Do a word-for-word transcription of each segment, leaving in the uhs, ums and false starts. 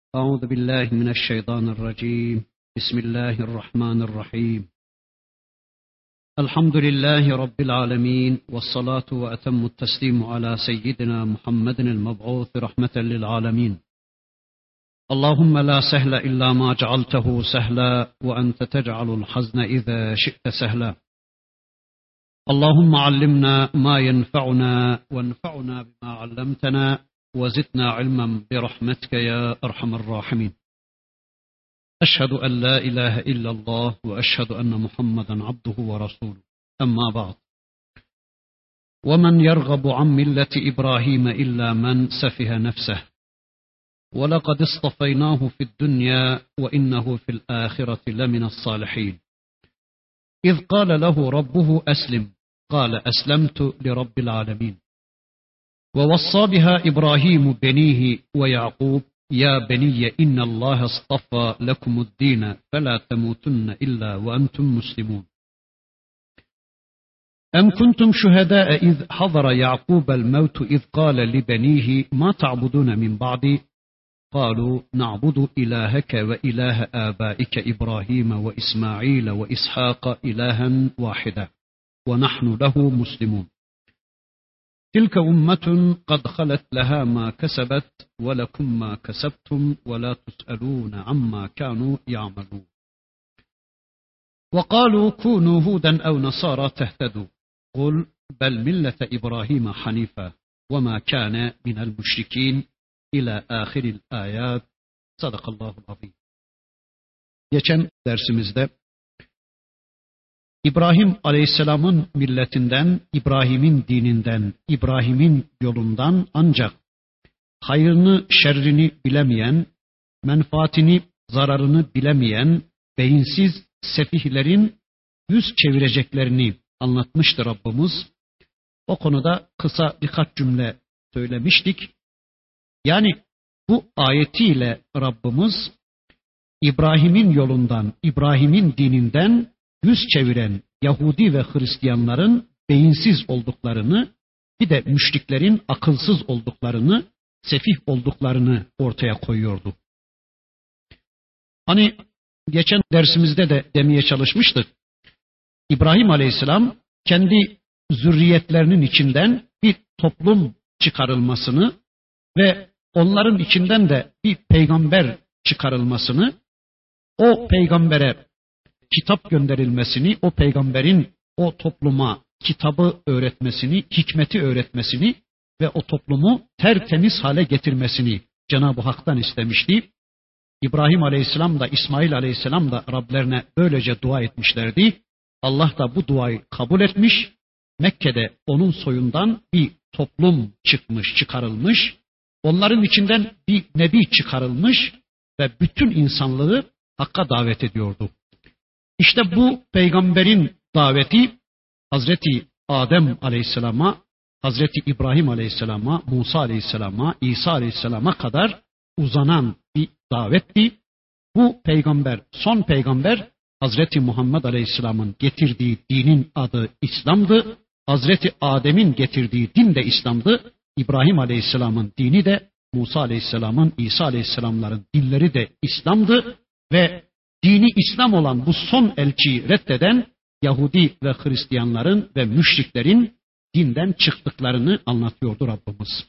أعوذ بالله من الشيطان الرجيم. بسم الله الرحمن الرحيم. الحمد لله رب العالمين، والصلاة وأتم التسليم على سيدنا محمد المبعوث رحمة للعالمين. اللهم لا سهل إلا ما جعلته سهلا، وأنت تجعل الحزن إذا شئت سهلا. اللهم علمنا ما ينفعنا، وانفعنا بما علمتنا، وزدنا علما برحمتك يا أرحم الراحمين. أشهد أن لا إله إلا الله، وأشهد أن محمدا عبده ورسوله. أما بعد، ومن يرغب عن ملة إبراهيم إلا من سفه نفسه، ولقد اصطفيناه في الدنيا وإنه في الآخرة لمن الصالحين. إذ قال له ربه أسلم، قال أسلمت لرب العالمين. ووصى بها إبراهيم بنيه ويعقوب: يا بني إن الله اصطفى لكم الدين فلا تموتن إلا وأنتم مسلمون. أم كنتم شهداء إذ حضر يعقوب الموت إذ قال لبنيه: ما تعبدون من بعدي؟ قالوا: نعبد إلهك وإله آبائك إبراهيم وإسماعيل وإسحاق إلها واحدا ونحن له مسلمون. تلك أمة قد خلت لها ما كسبت ولكم ما كسبتم ولا تسألون عما كانوا يعملون. وقالوا: كونوا هودا أو نصارى تهتدوا، قل بل ملة إبراهيم حنيفا وما كان من المشركين إلى آخر الآيات. Sadakallahu azim. Geçen dersimizde İbrahim Aleyhisselam'ın milletinden, İbrahim'in dininden, İbrahim'in yolundan ancak hayrını, şerrini bilemeyen, menfaatini, zararını bilemeyen, beyinsiz sefihlerin yüz çevireceklerini anlatmıştı Rabbimiz. O konuda kısa birkaç cümle söylemiştik. Yani bu ayetiyle Rabbimiz İbrahim'in yolundan, İbrahim'in dininden yüz çeviren Yahudi ve Hristiyanların beyinsiz olduklarını, bir de müşriklerin akılsız olduklarını, sefih olduklarını ortaya koyuyordu. Hani geçen dersimizde de demeye çalışmıştık. İbrahim Aleyhisselam kendi zürriyetlerinin içinden bir toplum çıkarılmasını ve onların içinden de bir peygamber çıkarılmasını, o peygambere kitap gönderilmesini, o peygamberin o topluma kitabı öğretmesini, hikmeti öğretmesini ve o toplumu tertemiz hale getirmesini Cenab-ı Hak'tan istemişti. İbrahim Aleyhisselam da İsmail Aleyhisselam da Rablerine böylece dua etmişlerdi. Allah da bu duayı kabul etmiş. Mekke'de onun soyundan bir toplum çıkmış, çıkarılmış. Onların içinden bir nebi çıkarılmış ve bütün insanlığı Hakk'a davet ediyordu. İşte bu peygamberin daveti Hazreti Adem Aleyhisselam'a, Hazreti İbrahim Aleyhisselam'a, Musa Aleyhisselam'a, İsa Aleyhisselam'a kadar uzanan bir davetti. Bu peygamber, son peygamber Hazreti Muhammed Aleyhisselam'ın getirdiği dinin adı İslam'dı. Hazreti Adem'in getirdiği din de İslam'dı. İbrahim Aleyhisselam'ın dini de, Musa Aleyhisselam'ın, İsa Aleyhisselam'ların dinleri de İslam'dı ve dini İslam olan bu son elçiyi reddeden Yahudi ve Hristiyanların ve müşriklerin dinden çıktıklarını anlatıyordu Rabbimiz.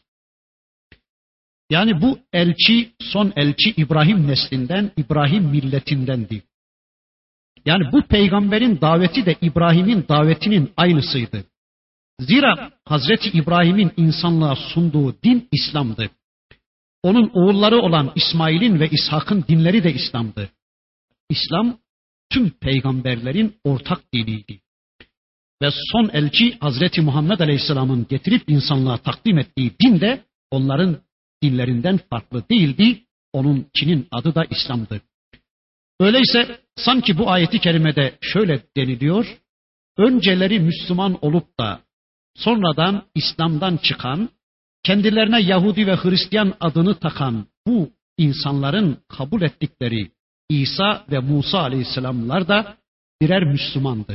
Yani bu elçi, son elçi İbrahim neslinden, İbrahim milletindendi. Yani bu peygamberin daveti de İbrahim'in davetinin aynısıydı. Zira Hazreti İbrahim'in insanlığa sunduğu din İslam'dı. Onun oğulları olan İsmail'in ve İshak'ın dinleri de İslam'dı. İslam tüm peygamberlerin ortak diniydi. Ve son elçi Hazreti Muhammed Aleyhisselam'ın getirip insanlığa takdim ettiği din de onların dinlerinden farklı değildi. Onunkinin adı da İslam'dı. Öyleyse sanki bu ayeti kerimede şöyle deniliyor: önceleri Müslüman olup da sonradan İslam'dan çıkan, kendilerine Yahudi ve Hristiyan adını takan bu insanların kabul ettikleri İsa ve Musa Aleyhisselamlar da birer Müslümandı.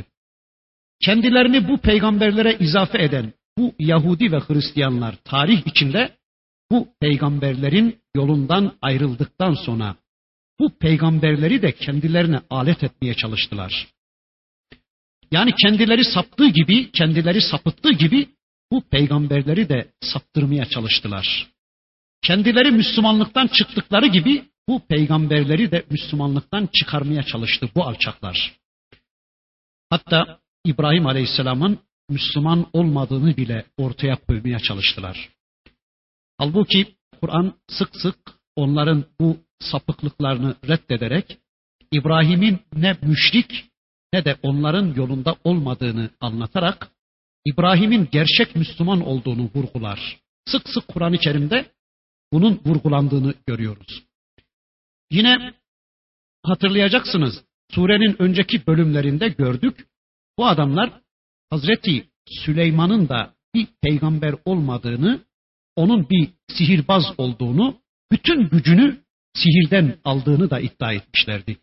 Kendilerini bu peygamberlere izafe eden bu Yahudi ve Hristiyanlar tarih içinde bu peygamberlerin yolundan ayrıldıktan sonra bu peygamberleri de kendilerine alet etmeye çalıştılar. Yani kendileri saptığı gibi, kendileri sapıttığı gibi bu peygamberleri de saptırmaya çalıştılar. Kendileri Müslümanlıktan çıktıkları gibi bu peygamberleri de Müslümanlıktan çıkarmaya çalıştı bu alçaklar. Hatta İbrahim Aleyhisselam'ın Müslüman olmadığını bile ortaya koymaya çalıştılar. Halbuki Kur'an sık sık onların bu sapıklıklarını reddederek İbrahim'in ne müşrik ne de onların yolunda olmadığını anlatarak İbrahim'in gerçek Müslüman olduğunu vurgular. Sık sık Kur'an-ı Kerim'de bunun vurgulandığını görüyoruz. Yine hatırlayacaksınız, surenin önceki bölümlerinde gördük. Bu adamlar Hazreti Süleyman'ın da bir peygamber olmadığını, onun bir sihirbaz olduğunu, bütün gücünü sihirden aldığını da iddia etmişlerdi.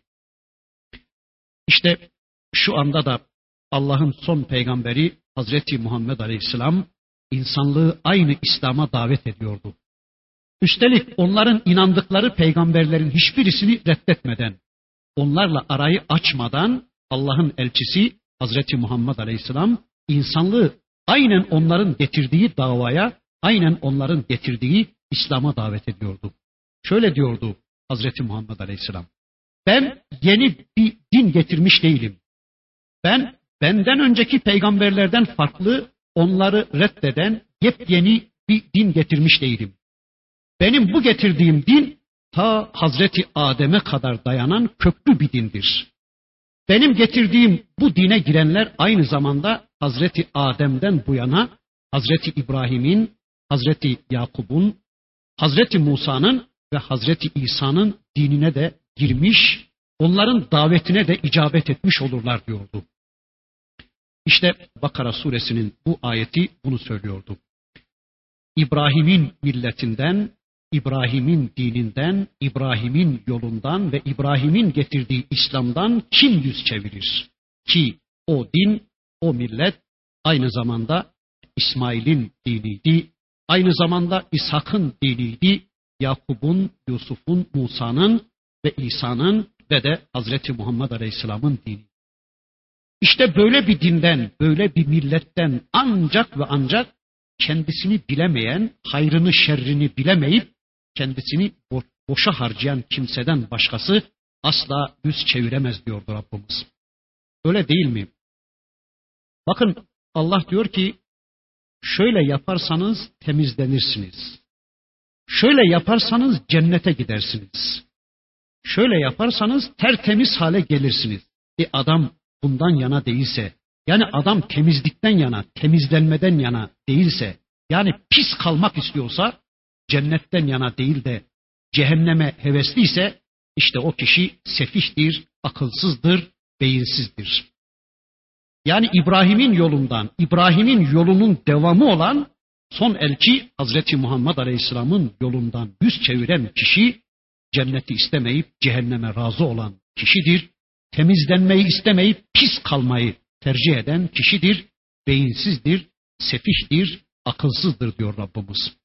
İşte şu anda da Allah'ın son peygamberi Hazreti Muhammed Aleyhisselam insanlığı aynı İslam'a davet ediyordu. Üstelik onların inandıkları peygamberlerin hiçbirisini reddetmeden, onlarla arayı açmadan Allah'ın elçisi Hazreti Muhammed Aleyhisselam insanlığı aynen onların getirdiği davaya, aynen onların getirdiği İslam'a davet ediyordu. Şöyle diyordu Hazreti Muhammed Aleyhisselam: ben yeni bir din getirmiş değilim. Ben benden önceki peygamberlerden farklı, onları reddeden yepyeni bir din getirmiş değilim. Benim bu getirdiğim din ta Hazreti Adem'e kadar dayanan köklü bir dindir. Benim getirdiğim bu dine girenler aynı zamanda Hazreti Adem'den bu yana Hazreti İbrahim'in, Hazreti Yakub'un, Hazreti Musa'nın ve Hazreti İsa'nın dinine de girmiş, onların davetine de icabet etmiş olurlar diyordu. İşte Bakara suresinin bu ayeti bunu söylüyordu. İbrahim'in milletinden, İbrahim'in dininden, İbrahim'in yolundan ve İbrahim'in getirdiği İslam'dan kim yüz çevirir? Ki o din, o millet aynı zamanda İsmail'in diniydi, aynı zamanda İshak'ın diniydi, Yakub'un, Yusuf'un, Musa'nın ve İsa'nın ve de Hazreti Muhammed Aleyhisselam'ın dini. İşte böyle bir dinden, böyle bir milletten ancak ve ancak kendisini bilemeyen, hayrını şerrini bilemeyip kendisini bo- boşa harcayan kimseden başkası asla yüz çeviremez diyordu Rabbimiz. Öyle değil mi? Bakın Allah diyor ki şöyle yaparsanız temizlenirsiniz. Şöyle yaparsanız cennete gidersiniz. Şöyle yaparsanız tertemiz hale gelirsiniz. E adam bundan yana değilse, yani adam temizlikten yana, temizlenmeden yana değilse, yani pis kalmak istiyorsa, cennetten yana değil de cehenneme hevesliyse, işte o kişi sefihtir, akılsızdır, beyinsizdir. Yani İbrahim'in yolundan, İbrahim'in yolunun devamı olan son elçi Hazreti Muhammed Aleyhisselam'ın yolundan yüz çeviren kişi, cenneti istemeyip cehenneme razı olan kişidir. Temizlenmeyi istemeyip pis kalmayı tercih eden kişidir, beyinsizdir, sefihtir, akılsızdır diyor Rabbimiz.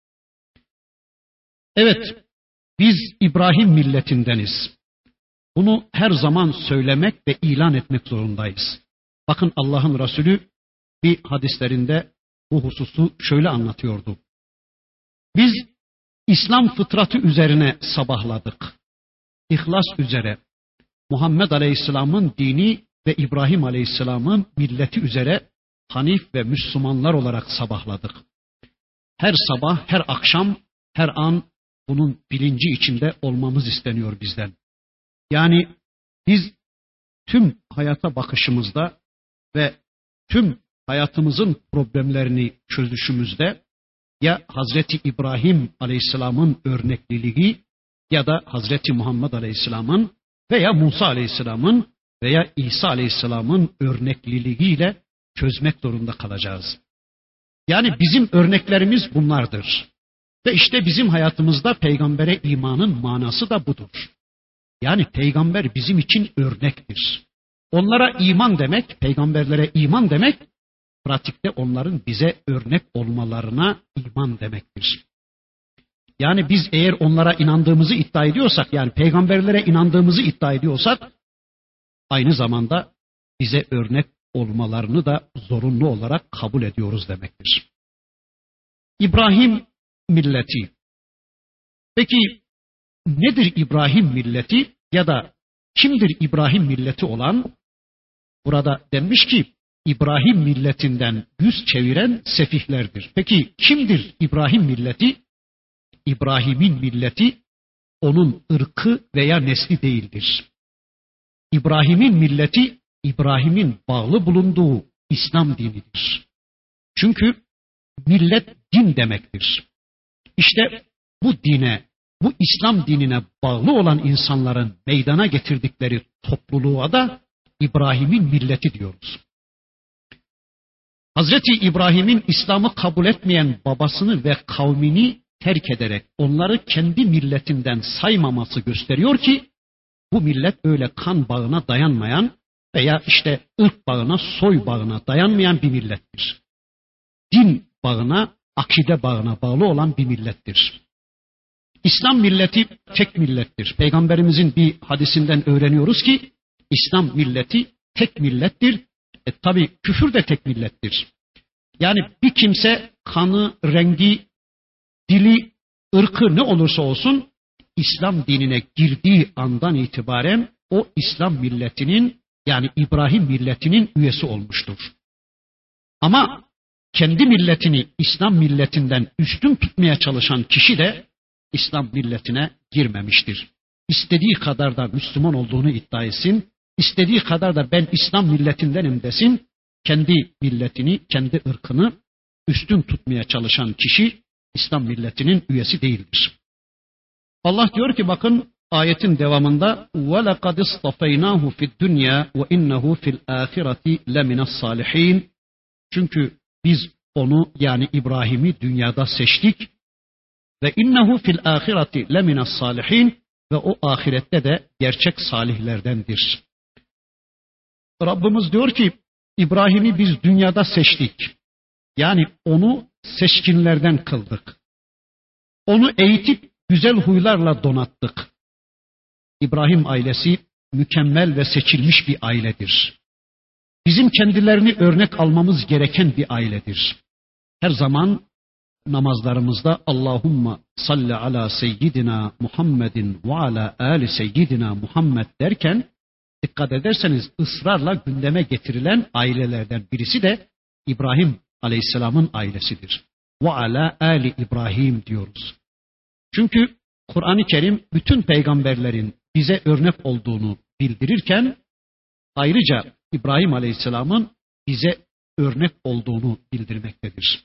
Evet, biz İbrahim milletindeniz. Bunu her zaman söylemek ve ilan etmek zorundayız. Bakın Allah'ın Resulü bir hadislerinde bu hususu şöyle anlatıyordu. Biz İslam fıtratı üzerine sabahladık. İhlas üzere, Muhammed Aleyhisselam'ın dini ve İbrahim Aleyhisselam'ın milleti üzere Hanif ve Müslümanlar olarak sabahladık. Her sabah, her akşam, her an bunun bilinci içinde olmamız isteniyor bizden. Yani biz tüm hayata bakışımızda ve tüm hayatımızın problemlerini çözüşümüzde ya Hazreti İbrahim Aleyhisselam'ın örnekliliği ya da Hazreti Muhammed Aleyhisselam'ın veya Musa Aleyhisselam'ın veya İsa Aleyhisselam'ın örnekliliğiyle çözmek zorunda kalacağız. Yani bizim örneklerimiz bunlardır. Ve işte bizim hayatımızda peygambere imanın manası da budur. Yani peygamber bizim için örnektir. Onlara iman demek, peygamberlere iman demek, pratikte onların bize örnek olmalarına iman demektir. Yani biz eğer onlara inandığımızı iddia ediyorsak, yani peygamberlere inandığımızı iddia ediyorsak, aynı zamanda bize örnek olmalarını da zorunlu olarak kabul ediyoruz demektir. İbrahim milleti. Peki nedir İbrahim milleti ya da kimdir İbrahim milleti olan? Burada denmiş ki İbrahim milletinden yüz çeviren sefihlerdir. Peki kimdir İbrahim milleti? İbrahim'in milleti onun ırkı veya nesli değildir. İbrahim'in milleti İbrahim'in bağlı bulunduğu İslam dinidir. Çünkü millet din demektir. İşte bu dine, bu İslam dinine bağlı olan insanların meydana getirdikleri topluluğa da İbrahim'in milleti diyoruz. Hazreti İbrahim'in İslam'ı kabul etmeyen babasını ve kavmini terk ederek onları kendi milletinden saymaması gösteriyor ki bu millet öyle kan bağına dayanmayan veya işte ırk bağına, soy bağına dayanmayan bir millettir. Din bağına, akide bağına bağlı olan bir millettir. İslam milleti tek millettir. Peygamberimizin bir hadisinden öğreniyoruz ki İslam milleti tek millettir. E tabi küfür de tek millettir. Yani bir kimse kanı, rengi, dili, ırkı ne olursa olsun İslam dinine girdiği andan itibaren o İslam milletinin yani İbrahim milletinin üyesi olmuştur. Ama kendi milletini İslam milletinden üstün tutmaya çalışan kişi de İslam milletine girmemiştir. İstediği kadar da Müslüman olduğunu iddia etsin, istediği kadar da ben İslam milletindenim desin, kendi milletini, kendi ırkını üstün tutmaya çalışan kişi İslam milletinin üyesi değildir. Allah diyor ki bakın ayetin devamında وَلَقَدْ اصْطَفَيْنَاهُ فِي الدُّنْيَا وَاِنَّهُ فِي الْآخِرَةِ لَمِنَ الصَّالِحِينَ. Çünkü biz onu yani İbrahim'i dünyada seçtik ve innehu fil ahireti lemine salihin ve o ahirette de gerçek salihlerdendir. Rabbimiz diyor ki İbrahim'i biz dünyada seçtik. Yani onu seçkinlerden kıldık. Onu eğitip güzel huylarla donattık. İbrahim ailesi mükemmel ve seçilmiş bir ailedir. Bizim kendilerini örnek almamız gereken bir ailedir. Her zaman namazlarımızda Allahumma salli ala seyyidina Muhammedin ve ala ali seyyidina Muhammed derken dikkat ederseniz ısrarla gündeme getirilen ailelerden birisi de İbrahim Aleyhisselam'ın ailesidir. Ve ala ali İbrahim diyoruz. Çünkü Kur'an-ı Kerim bütün peygamberlerin bize örnek olduğunu bildirirken ayrıca İbrahim Aleyhisselam'ın bize örnek olduğunu bildirmektedir.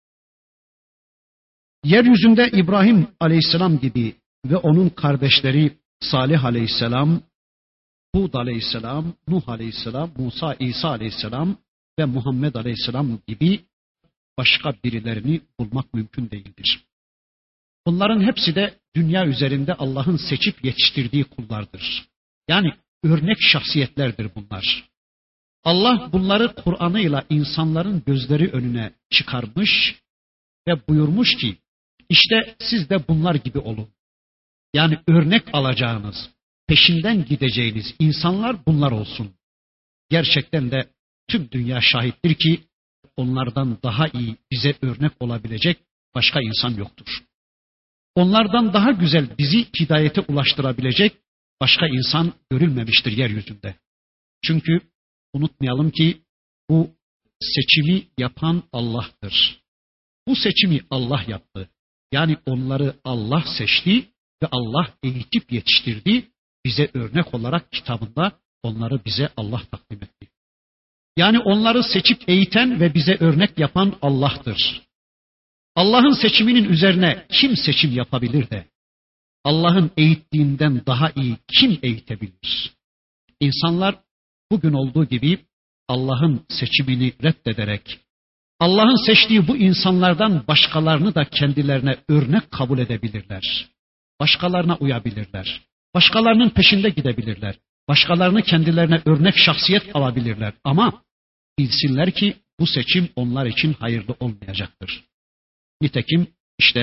Yeryüzünde İbrahim Aleyhisselam gibi ve onun kardeşleri Salih Aleyhisselam, Hud Aleyhisselam, Nuh Aleyhisselam, Musa, İsa Aleyhisselam ve Muhammed Aleyhisselam gibi başka birilerini bulmak mümkün değildir. Bunların hepsi de dünya üzerinde Allah'ın seçip yetiştirdiği kullardır. Yani örnek şahsiyetlerdir bunlar. Allah bunları Kur'an'ıyla insanların gözleri önüne çıkarmış ve buyurmuş ki işte siz de bunlar gibi olun. Yani örnek alacağınız, peşinden gideceğiniz insanlar bunlar olsun. Gerçekten de tüm dünya şahittir ki onlardan daha iyi bize örnek olabilecek başka insan yoktur. Onlardan daha güzel bizi hidayete ulaştırabilecek başka insan görülmemiştir yeryüzünde. Çünkü unutmayalım ki bu seçimi yapan Allah'tır. Bu seçimi Allah yaptı. Yani onları Allah seçti ve Allah eğitip yetiştirdi. Bize örnek olarak kitabında onları bize Allah takdim etti. Yani onları seçip eğiten ve bize örnek yapan Allah'tır. Allah'ın seçiminin üzerine kim seçim yapabilir de Allah'ın eğittiğinden daha iyi kim eğitebilir? İnsanlar bugün olduğu gibi Allah'ın seçimini reddederek Allah'ın seçtiği bu insanlardan başkalarını da kendilerine örnek kabul edebilirler. Başkalarına uyabilirler. Başkalarının peşinde gidebilirler. Başkalarını kendilerine örnek şahsiyet alabilirler. Ama bilsinler ki bu seçim onlar için hayırlı olmayacaktır. Nitekim işte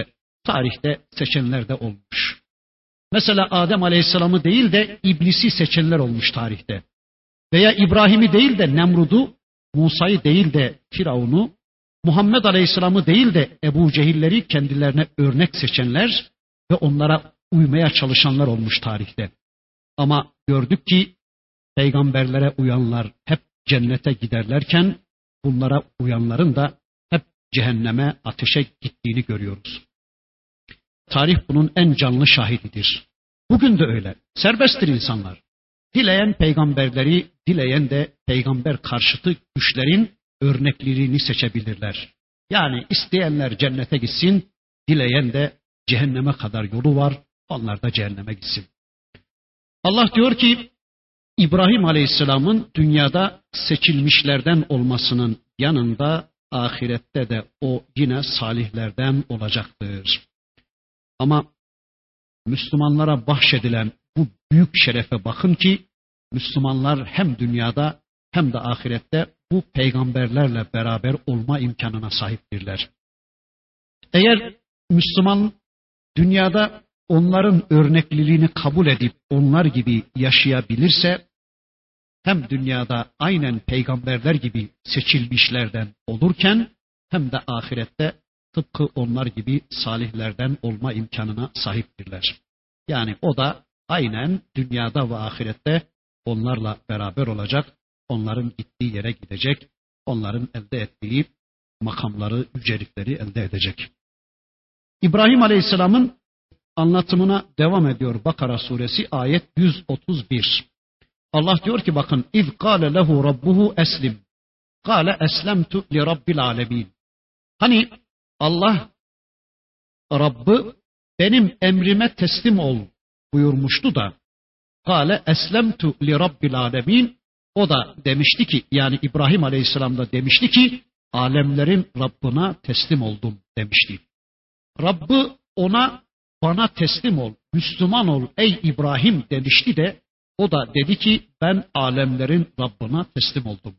tarihte seçenler de olmuş. Mesela Adem Aleyhisselam'ı değil de İblis'i seçenler olmuş tarihte. Veya İbrahim'i değil de Nemrud'u, Musa'yı değil de Firavun'u, Muhammed Aleyhisselam'ı değil de Ebu Cehilleri kendilerine örnek seçenler ve onlara uymaya çalışanlar olmuş tarihte. Ama gördük ki peygamberlere uyanlar hep cennete giderlerken bunlara uyanların da hep cehenneme, ateşe gittiğini görüyoruz. Tarih bunun en canlı şahididir. Bugün de öyle. Serbesttir insanlar. Dileyen peygamberleri, dileyen de peygamber karşıtı güçlerin örneklerini seçebilirler. Yani isteyenler cennete gitsin, dileyen de cehenneme kadar yolu var, onlar da cehenneme gitsin. Allah diyor ki, İbrahim Aleyhisselam'ın dünyada seçilmişlerden olmasının yanında ahirette de o yine salihlerden olacaktır. Ama Müslümanlara bahşedilen bu büyük şerefe bakın ki Müslümanlar hem dünyada hem de ahirette bu peygamberlerle beraber olma imkanına sahiptirler. Eğer Müslüman dünyada onların örnekliliğini kabul edip onlar gibi yaşayabilirse hem dünyada aynen peygamberler gibi seçilmişlerden olurken hem de ahirette tıpkı onlar gibi salihlerden olma imkanına sahiptirler. Yani o da aynen dünyada ve ahirette onlarla beraber olacak, onların gittiği yere gidecek, onların elde ettiği makamları, yücelikleri elde edecek. İbrahim Aleyhisselam'ın anlatımına devam ediyor Bakara suresi ayet yüz otuz bir. Allah diyor ki bakın İz kâle lehu rabbuhu eslim. Kâle eslemtu li rabbil alemin. Hani Allah Rabbı benim emrime teslim ol buyurmuştu da kâle eslemtu li rabbil alemin. O da demişti ki yani İbrahim Aleyhisselam da demişti ki alemlerin Rabbına teslim oldum demişti. Rabbı ona bana teslim ol, Müslüman ol ey İbrahim demişti de o da dedi ki ben alemlerin Rabbına teslim oldum.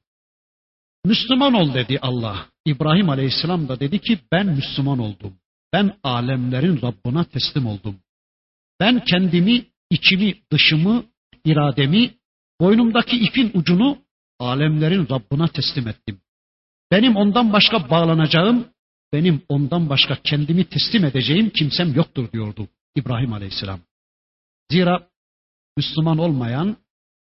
Müslüman ol dedi Allah. İbrahim Aleyhisselam da dedi ki ben Müslüman oldum. Ben alemlerin Rabbına teslim oldum. Ben kendimi, içimi, dışımı, irademi, boynumdaki ipin ucunu alemlerin Rabbına teslim ettim. Benim ondan başka bağlanacağım, benim ondan başka kendimi teslim edeceğim kimsem yoktur diyordu İbrahim Aleyhisselam. Zira Müslüman olmayan,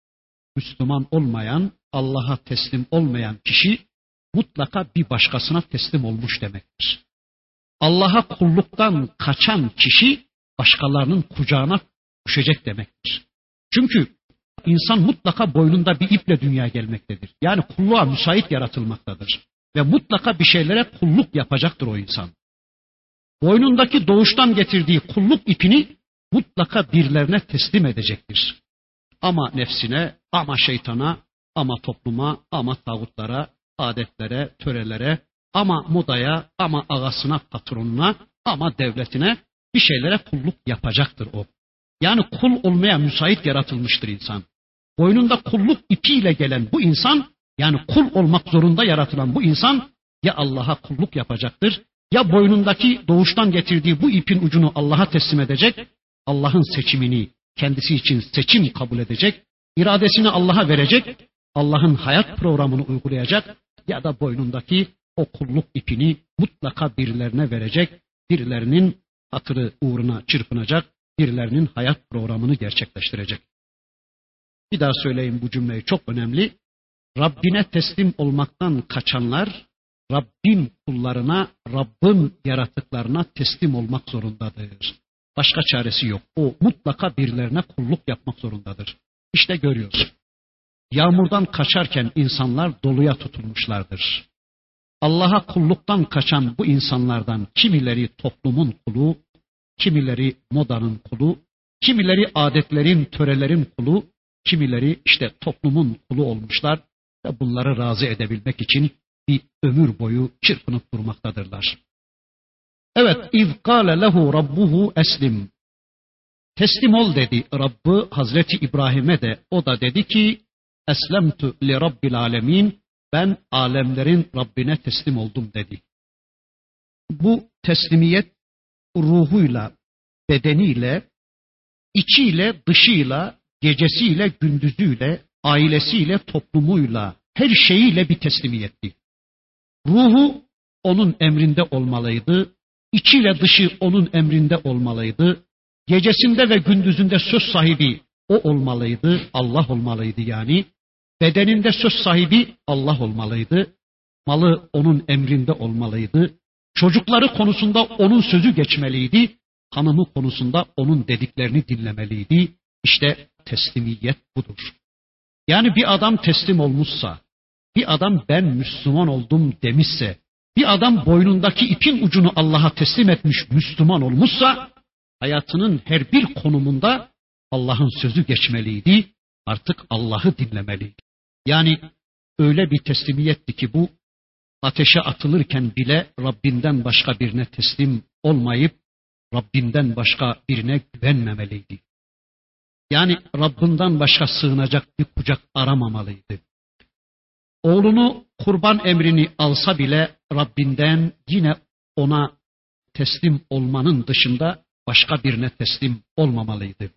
Müslüman olmayan, Allah'a teslim olmayan kişi mutlaka bir başkasına teslim olmuş demektir. Allah'a kulluktan kaçan kişi başkalarının kucağına düşecek demektir. Çünkü insan mutlaka boynunda bir iple dünyaya gelmektedir. Yani kulluğa müsait yaratılmaktadır. Ve mutlaka bir şeylere kulluk yapacaktır o insan. Boynundaki doğuştan getirdiği kulluk ipini mutlaka birilerine teslim edecektir. Ama nefsine, ama şeytana, ama topluma, ama tağutlara, adetlere, törelere, ama modaya, ama ağasına, patronuna, ama devletine bir şeylere kulluk yapacaktır o. Yani kul olmaya müsait yaratılmıştır insan. Boynunda kulluk ipiyle gelen bu insan, yani kul olmak zorunda yaratılan bu insan ya Allah'a kulluk yapacaktır, ya boynundaki doğuştan getirdiği bu ipin ucunu Allah'a teslim edecek, Allah'ın seçimini kendisi için seçim kabul edecek, iradesini Allah'a verecek, Allah'ın hayat programını uygulayacak ya da boynundaki o kulluk ipini mutlaka birilerine verecek, birilerinin hatırı uğruna çırpınacak, birilerinin hayat programını gerçekleştirecek. Bir daha söyleyeyim bu cümleyi çok önemli. Rabbine teslim olmaktan kaçanlar, Rabbin kullarına, Rabbin yaratıklarına teslim olmak zorundadır. Başka çaresi yok. O mutlaka birilerine kulluk yapmak zorundadır. İşte görüyoruz. Yağmurdan kaçarken insanlar doluya tutulmuşlardır. Allah'a kulluktan kaçan bu insanlardan kimileri toplumun kulu, kimileri modanın kulu, kimileri adetlerin, törelerin kulu, kimileri işte toplumun kulu olmuşlar ve bunları razı edebilmek için bir ömür boyu çırpınıp durmaktadırlar. Evet, iz kâle lehu rabbuhu eslim. Teslim ol dedi Rabbı Hazreti İbrahim'e de, o da dedi ki eslemtu li rabbil alemin, ben alemlerin Rabbine teslim oldum dedi. Bu teslimiyet ruhuyla, bedeniyle, içiyle, dışıyla, gecesiyle, gündüzüyle, ailesiyle, toplumuyla, her şeyiyle bir teslimiyetti. Ruhu onun emrinde olmalıydı, içiyle dışı onun emrinde olmalıydı, gecesinde ve gündüzünde söz sahibi o olmalıydı, Allah olmalıydı yani. Bedeninde söz sahibi Allah olmalıydı, malı onun emrinde olmalıydı, çocukları konusunda onun sözü geçmeliydi, hanımı konusunda onun dediklerini dinlemeliydi. İşte teslimiyet budur. Yani bir adam teslim olmuşsa, bir adam ben Müslüman oldum demişse, bir adam boynundaki ipin ucunu Allah'a teslim etmiş Müslüman olmuşsa, hayatının her bir konumunda Allah'ın sözü geçmeliydi, artık Allah'ı dinlemeliydi. Yani öyle bir teslimiyetti ki bu, ateşe atılırken bile Rabbinden başka birine teslim olmayıp, Rabbinden başka birine güvenmemeliydi. Yani Rabbinden başka sığınacak bir kucak aramamalıydı. Oğlunu kurban emrini alsa bile Rabbinden yine ona teslim olmanın dışında başka birine teslim olmamalıydı.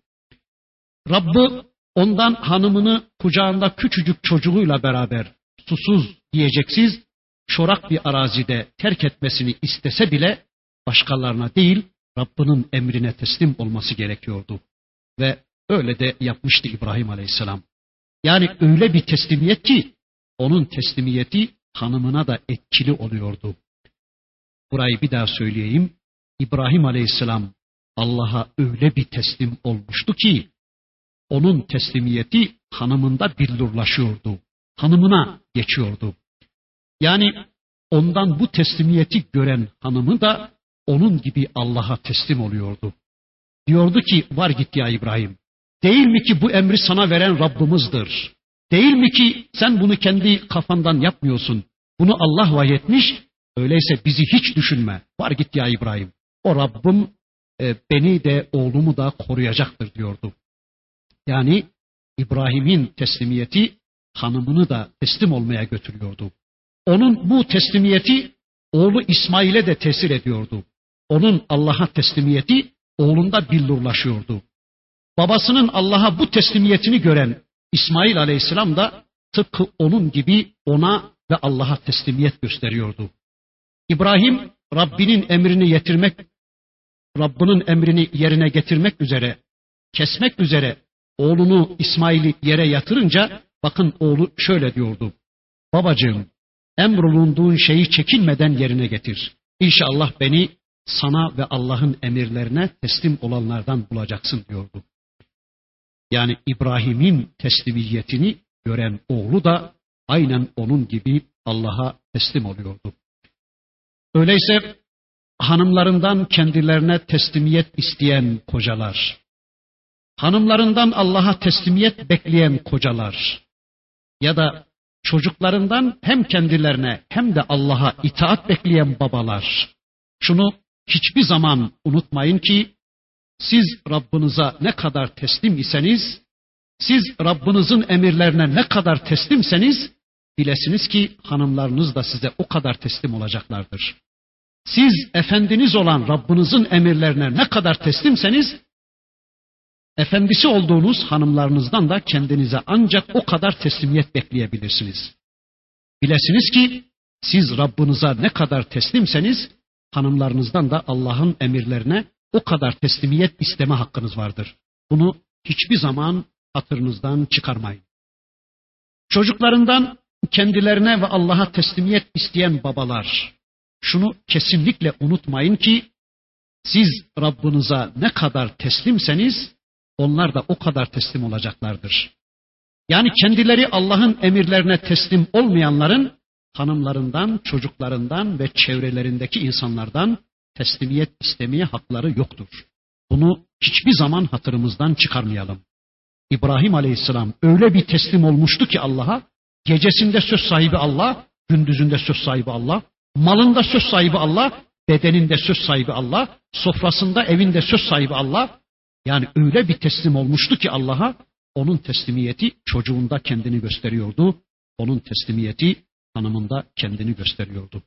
Rabbı ondan hanımını kucağında küçücük çocuğuyla beraber susuz, yiyeceksiz, çorak bir arazide terk etmesini istese bile başkalarına değil Rabbinin emrine teslim olması gerekiyordu. Ve öyle de yapmıştı İbrahim Aleyhisselam. Yani öyle bir teslimiyet ki onun teslimiyeti hanımına da etkili oluyordu. Burayı bir daha söyleyeyim. İbrahim Aleyhisselam Allah'a öyle bir teslim olmuştu ki onun teslimiyeti hanımında billurlaşıyordu. Hanımına geçiyordu. Yani ondan bu teslimiyeti gören hanımı da onun gibi Allah'a teslim oluyordu. Diyordu ki var git ya İbrahim. Değil mi ki bu emri sana veren Rabbimizdir? Değil mi ki sen bunu kendi kafandan yapmıyorsun? Bunu Allah vahyetmiş. Öyleyse bizi hiç düşünme. Var git ya İbrahim. O Rabbim e, beni de oğlumu da koruyacaktır diyordu. Yani İbrahim'in teslimiyeti hanımını da teslim olmaya götürüyordu. Onun bu teslimiyeti oğlu İsmail'e de tesir ediyordu. Onun Allah'a teslimiyeti oğlunda billurlaşıyordu. Babasının Allah'a bu teslimiyetini gören İsmail Aleyhisselam da tıpkı onun gibi ona ve Allah'a teslimiyet gösteriyordu. İbrahim Rabbinin emrini getirmek, Rabbinin emrini yerine getirmek üzere, kesmek üzere oğlunu İsmail'i yere yatırınca bakın oğlu şöyle diyordu. Babacığım emrolunduğun şeyi çekinmeden yerine getir. İnşallah beni sana ve Allah'ın emirlerine teslim olanlardan bulacaksın diyordu. Yani İbrahim'in teslimiyetini gören oğlu da aynen onun gibi Allah'a teslim oluyordu. Öyleyse hanımlarından kendilerine teslimiyet isteyen kocalar, hanımlarından Allah'a teslimiyet bekleyen kocalar ya da çocuklarından hem kendilerine hem de Allah'a itaat bekleyen babalar, şunu hiçbir zaman unutmayın ki siz Rabbinize ne kadar teslim iseniz, siz Rabbinizin emirlerine ne kadar teslimseniz, bilesiniz ki hanımlarınız da size o kadar teslim olacaklardır. Siz efendiniz olan Rabbinizin emirlerine ne kadar teslimseniz, efendisi olduğunuz hanımlarınızdan da kendinize ancak o kadar teslimiyet bekleyebilirsiniz. Bilesiniz ki siz Rabbinize ne kadar teslimseniz, hanımlarınızdan da Allah'ın emirlerine o kadar teslimiyet isteme hakkınız vardır. Bunu hiçbir zaman hatırınızdan çıkarmayın. Çocuklarından kendilerine ve Allah'a teslimiyet isteyen babalar, şunu kesinlikle unutmayın ki siz Rabbinize ne kadar teslimseniz onlar da o kadar teslim olacaklardır. Yani kendileri Allah'ın emirlerine teslim olmayanların hanımlarından, çocuklarından ve çevrelerindeki insanlardan teslimiyet istemeye hakları yoktur. Bunu hiçbir zaman hatırımızdan çıkarmayalım. İbrahim Aleyhisselam öyle bir teslim olmuştu ki Allah'a, gecesinde söz sahibi Allah, gündüzünde söz sahibi Allah, malında söz sahibi Allah, bedeninde söz sahibi Allah, sofrasında, evinde söz sahibi Allah. Yani öyle bir teslim olmuştu ki Allah'a, onun teslimiyeti çocuğunda kendini gösteriyordu, onun teslimiyeti hanımında kendini gösteriyordu.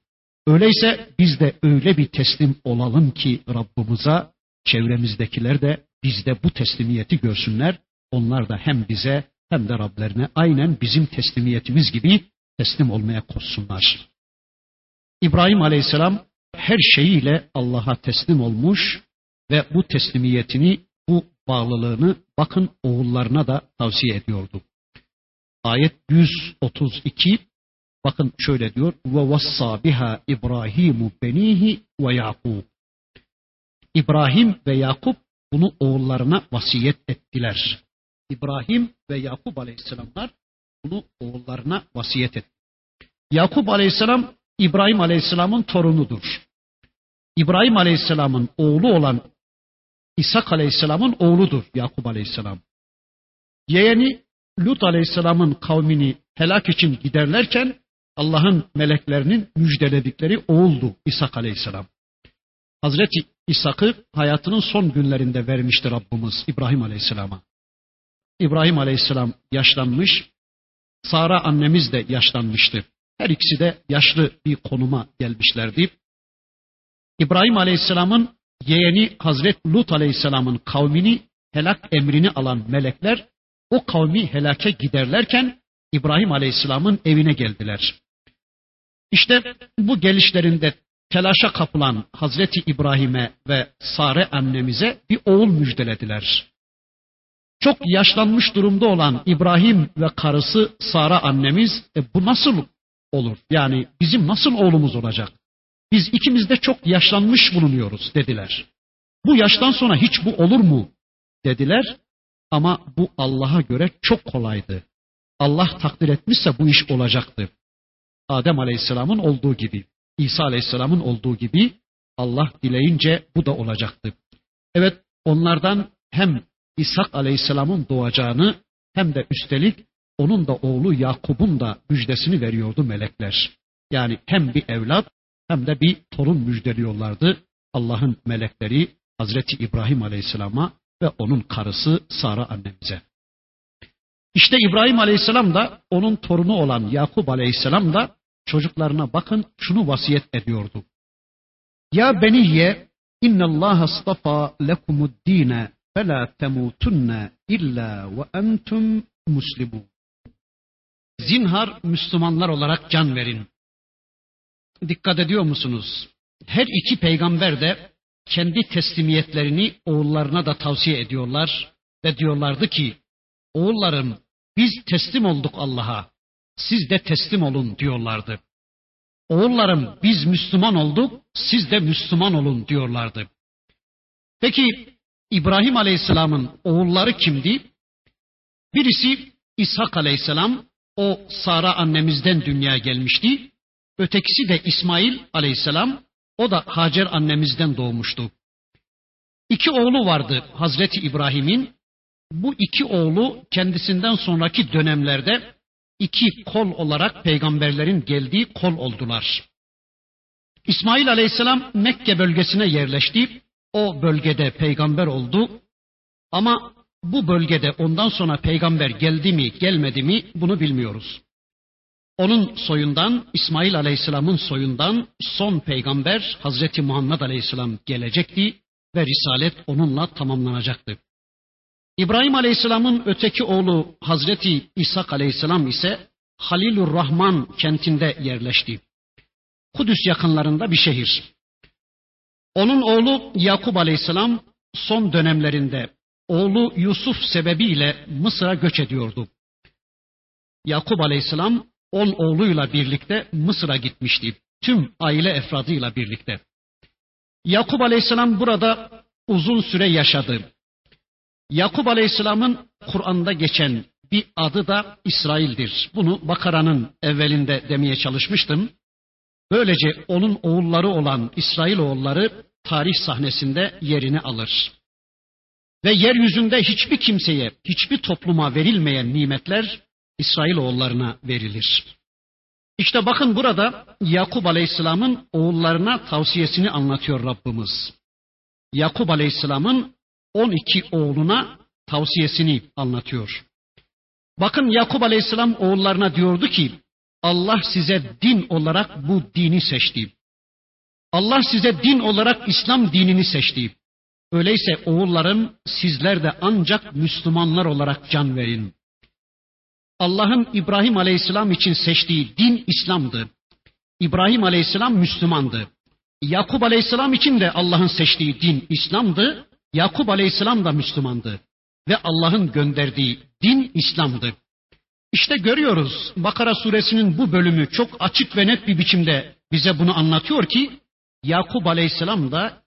Öyleyse biz de öyle bir teslim olalım ki Rabbimize, çevremizdekiler de bizde bu teslimiyeti görsünler. Onlar da hem bize hem de Rablerine aynen bizim teslimiyetimiz gibi teslim olmaya koşsunlar. İbrahim Aleyhisselam her şeyiyle Allah'a teslim olmuş ve bu teslimiyetini, bu bağlılığını bakın oğullarına da tavsiye ediyordu. Ayet yüz otuz iki, bakın şöyle diyor: ve vassa biha İbrahimu benihi ve Yakub. İbrahim ve Yakup bunu oğullarına vasiyet ettiler. İbrahim ve Yakup Aleyhisselamlar bunu oğullarına vasiyet etti. Yakup Aleyhisselam İbrahim Aleyhisselam'ın torunudur. İbrahim Aleyhisselam'ın oğlu olan İshak Aleyhisselam'ın oğludur Yakup Aleyhisselam. Yeğeni Lut Aleyhisselam'ın kavmini helak için giderlerken Allah'ın meleklerinin müjdeledikleri oğuldu İshak Aleyhisselam. Hazreti İshak'ı hayatının son günlerinde vermişti Rabbimiz İbrahim Aleyhisselam'a. İbrahim Aleyhisselam yaşlanmış, Sara annemiz de yaşlanmıştı. Her ikisi de yaşlı bir konuma gelmişlerdi. İbrahim Aleyhisselam'ın yeğeni Hazreti Lut Aleyhisselam'ın kavmini helak emrini alan melekler o kavmi helake giderlerken İbrahim Aleyhisselam'ın evine geldiler. İşte bu gelişlerinde telaşa kapılan Hazreti İbrahim'e ve Sare annemize bir oğul müjdelediler. Çok yaşlanmış durumda olan İbrahim ve karısı Sara annemiz, e bu nasıl olur? Yani bizim nasıl oğlumuz olacak? Biz ikimiz de çok yaşlanmış bulunuyoruz dediler. Bu yaştan sonra hiç bu olur mu dediler. Ama bu Allah'a göre çok kolaydı. Allah takdir etmişse bu iş olacaktı. Adem Aleyhisselam'ın olduğu gibi, İsa Aleyhisselam'ın olduğu gibi Allah dileyince bu da olacaktı. Evet, onlardan hem İshak Aleyhisselam'ın doğacağını hem de üstelik onun da oğlu Yakup'un da müjdesini veriyordu melekler. Yani hem bir evlat hem de bir torun müjdeliyorlardı Allah'ın melekleri Hazreti İbrahim Aleyhisselam'a ve onun karısı Sara annemize. İşte İbrahim Aleyhisselam da onun torunu olan Yakup Aleyhisselam da çocuklarına bakın şunu vasiyet ediyordu. Ya beniyye innallaha astafa lekumu'd-dine fela temutunna illa ve entum muslimun. Zinhar Müslümanlar olarak can verin. Dikkat ediyor musunuz? Her iki peygamber de kendi teslimiyetlerini oğullarına da tavsiye ediyorlar ve diyorlardı ki, oğullarım biz teslim olduk Allah'a, siz de teslim olun diyorlardı. Oğullarım biz Müslüman olduk, siz de Müslüman olun diyorlardı. Peki İbrahim Aleyhisselam'ın oğulları kimdi? Birisi İshak Aleyhisselam, o Sara annemizden dünyaya gelmişti. Ötekisi de İsmail Aleyhisselam, o da Hacer annemizden doğmuştu. İki oğlu vardı Hazreti İbrahim'in. Bu iki oğlu kendisinden sonraki dönemlerde iki kol olarak peygamberlerin geldiği kol oldular. İsmail Aleyhisselam Mekke bölgesine yerleşti. O bölgede peygamber oldu. Ama bu bölgede ondan sonra peygamber geldi mi gelmedi mi bunu bilmiyoruz. Onun soyundan, İsmail Aleyhisselam'ın soyundan son peygamber Hazreti Muhammed Aleyhisselam gelecekti ve risalet onunla tamamlanacaktı. İbrahim Aleyhisselam'ın öteki oğlu Hazreti İshak Aleyhisselam ise Halilur Rahman kentinde yerleşti. Kudüs yakınlarında bir şehir. Onun oğlu Yakup Aleyhisselam son dönemlerinde oğlu Yusuf sebebiyle Mısır'a göç ediyordu. Yakup Aleyhisselam on oğluyla birlikte Mısır'a gitmişti. Tüm aile efradıyla birlikte. Yakup Aleyhisselam burada uzun süre yaşadı. Yakup Aleyhisselam'ın Kur'an'da geçen bir adı da İsrail'dir. Bunu Bakara'nın evvelinde demeye çalışmıştım. Böylece onun oğulları olan İsrailoğulları tarih sahnesinde yerini alır. Ve yeryüzünde hiçbir kimseye, hiçbir topluma verilmeyen nimetler İsrailoğullarına verilir. İşte bakın burada Yakup Aleyhisselam'ın oğullarına tavsiyesini anlatıyor Rabbimiz. Yakup Aleyhisselam'ın on iki oğluna tavsiyesini anlatıyor. Bakın Yakup Aleyhisselam oğullarına diyordu ki, Allah size din olarak bu dini seçti. Allah size din olarak İslam dinini seçti. Öyleyse oğullarım sizler de ancak Müslümanlar olarak can verin. Allah'ın İbrahim Aleyhisselam için seçtiği din İslam'dı. İbrahim Aleyhisselam Müslümandı. Yakup Aleyhisselam için de Allah'ın seçtiği din İslam'dı. Yakup Aleyhisselam da Müslümandı. Ve Allah'ın gönderdiği din İslam'dı. İşte görüyoruz Bakara suresinin bu bölümü çok açık ve net bir biçimde bize bunu anlatıyor ki Yakup Aleyhisselam da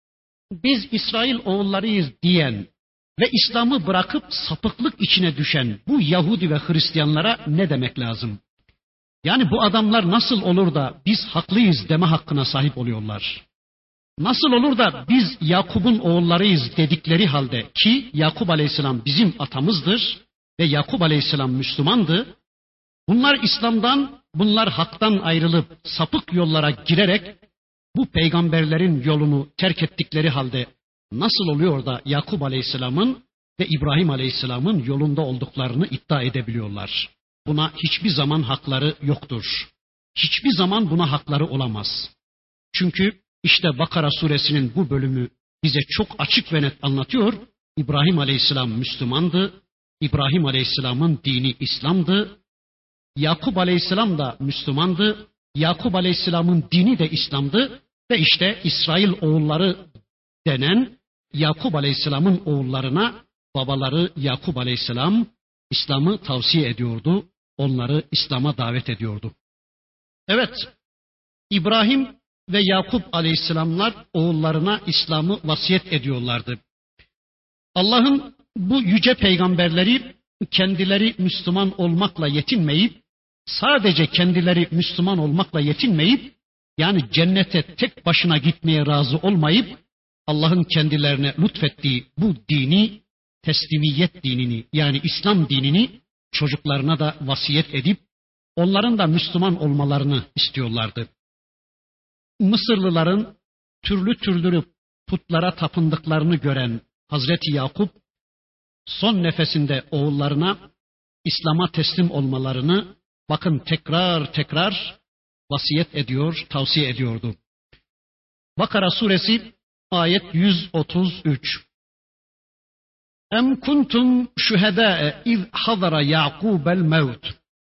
biz İsrail oğullarıyız diyen ve İslam'ı bırakıp sapıklık içine düşen bu Yahudi ve Hristiyanlara ne demek lazım? Yani bu adamlar nasıl olur da biz haklıyız deme hakkına sahip oluyorlar? Nasıl olur da biz Yakup'un oğullarıyız dedikleri halde ki Yakup Aleyhisselam bizim atamızdır ve Yakup Aleyhisselam Müslümandı. Bunlar İslam'dan, bunlar haktan ayrılıp sapık yollara girerek bu peygamberlerin yolunu terk ettikleri halde nasıl oluyor da Yakup Aleyhisselam'ın ve İbrahim Aleyhisselam'ın yolunda olduklarını iddia edebiliyorlar? Buna hiçbir zaman hakları yoktur. Hiçbir zaman buna hakları olamaz. Çünkü işte Bakara suresinin bu bölümü bize çok açık ve net anlatıyor. İbrahim Aleyhisselam Müslümandı. İbrahim Aleyhisselam'ın dini İslam'dı. Yakup Aleyhisselam da Müslümandı. Yakup Aleyhisselam'ın dini de İslam'dı. Ve işte İsrail oğulları denen Yakup Aleyhisselam'ın oğullarına babaları Yakup Aleyhisselam İslam'ı tavsiye ediyordu. Onları İslam'a davet ediyordu. Evet, İbrahim ve Yakup Aleyhisselamlar oğullarına İslam'ı vasiyet ediyorlardı. Allah'ın bu yüce peygamberleri kendileri Müslüman olmakla yetinmeyip, sadece kendileri Müslüman olmakla yetinmeyip, yani cennete tek başına gitmeye razı olmayıp, Allah'ın kendilerine lütfettiği bu dini, teslimiyet dinini yani İslam dinini çocuklarına da vasiyet edip, onların da Müslüman olmalarını istiyorlardı. Mısırlıların türlü türlü putlara tapındıklarını gören Hazreti Yakup, son nefesinde oğullarına İslam'a teslim olmalarını bakın tekrar tekrar vasiyet ediyor, tavsiye ediyordu. Bakara suresi ayet yüz otuz üç. Em kuntum şuhedâe iz hazara Yakubel mevt.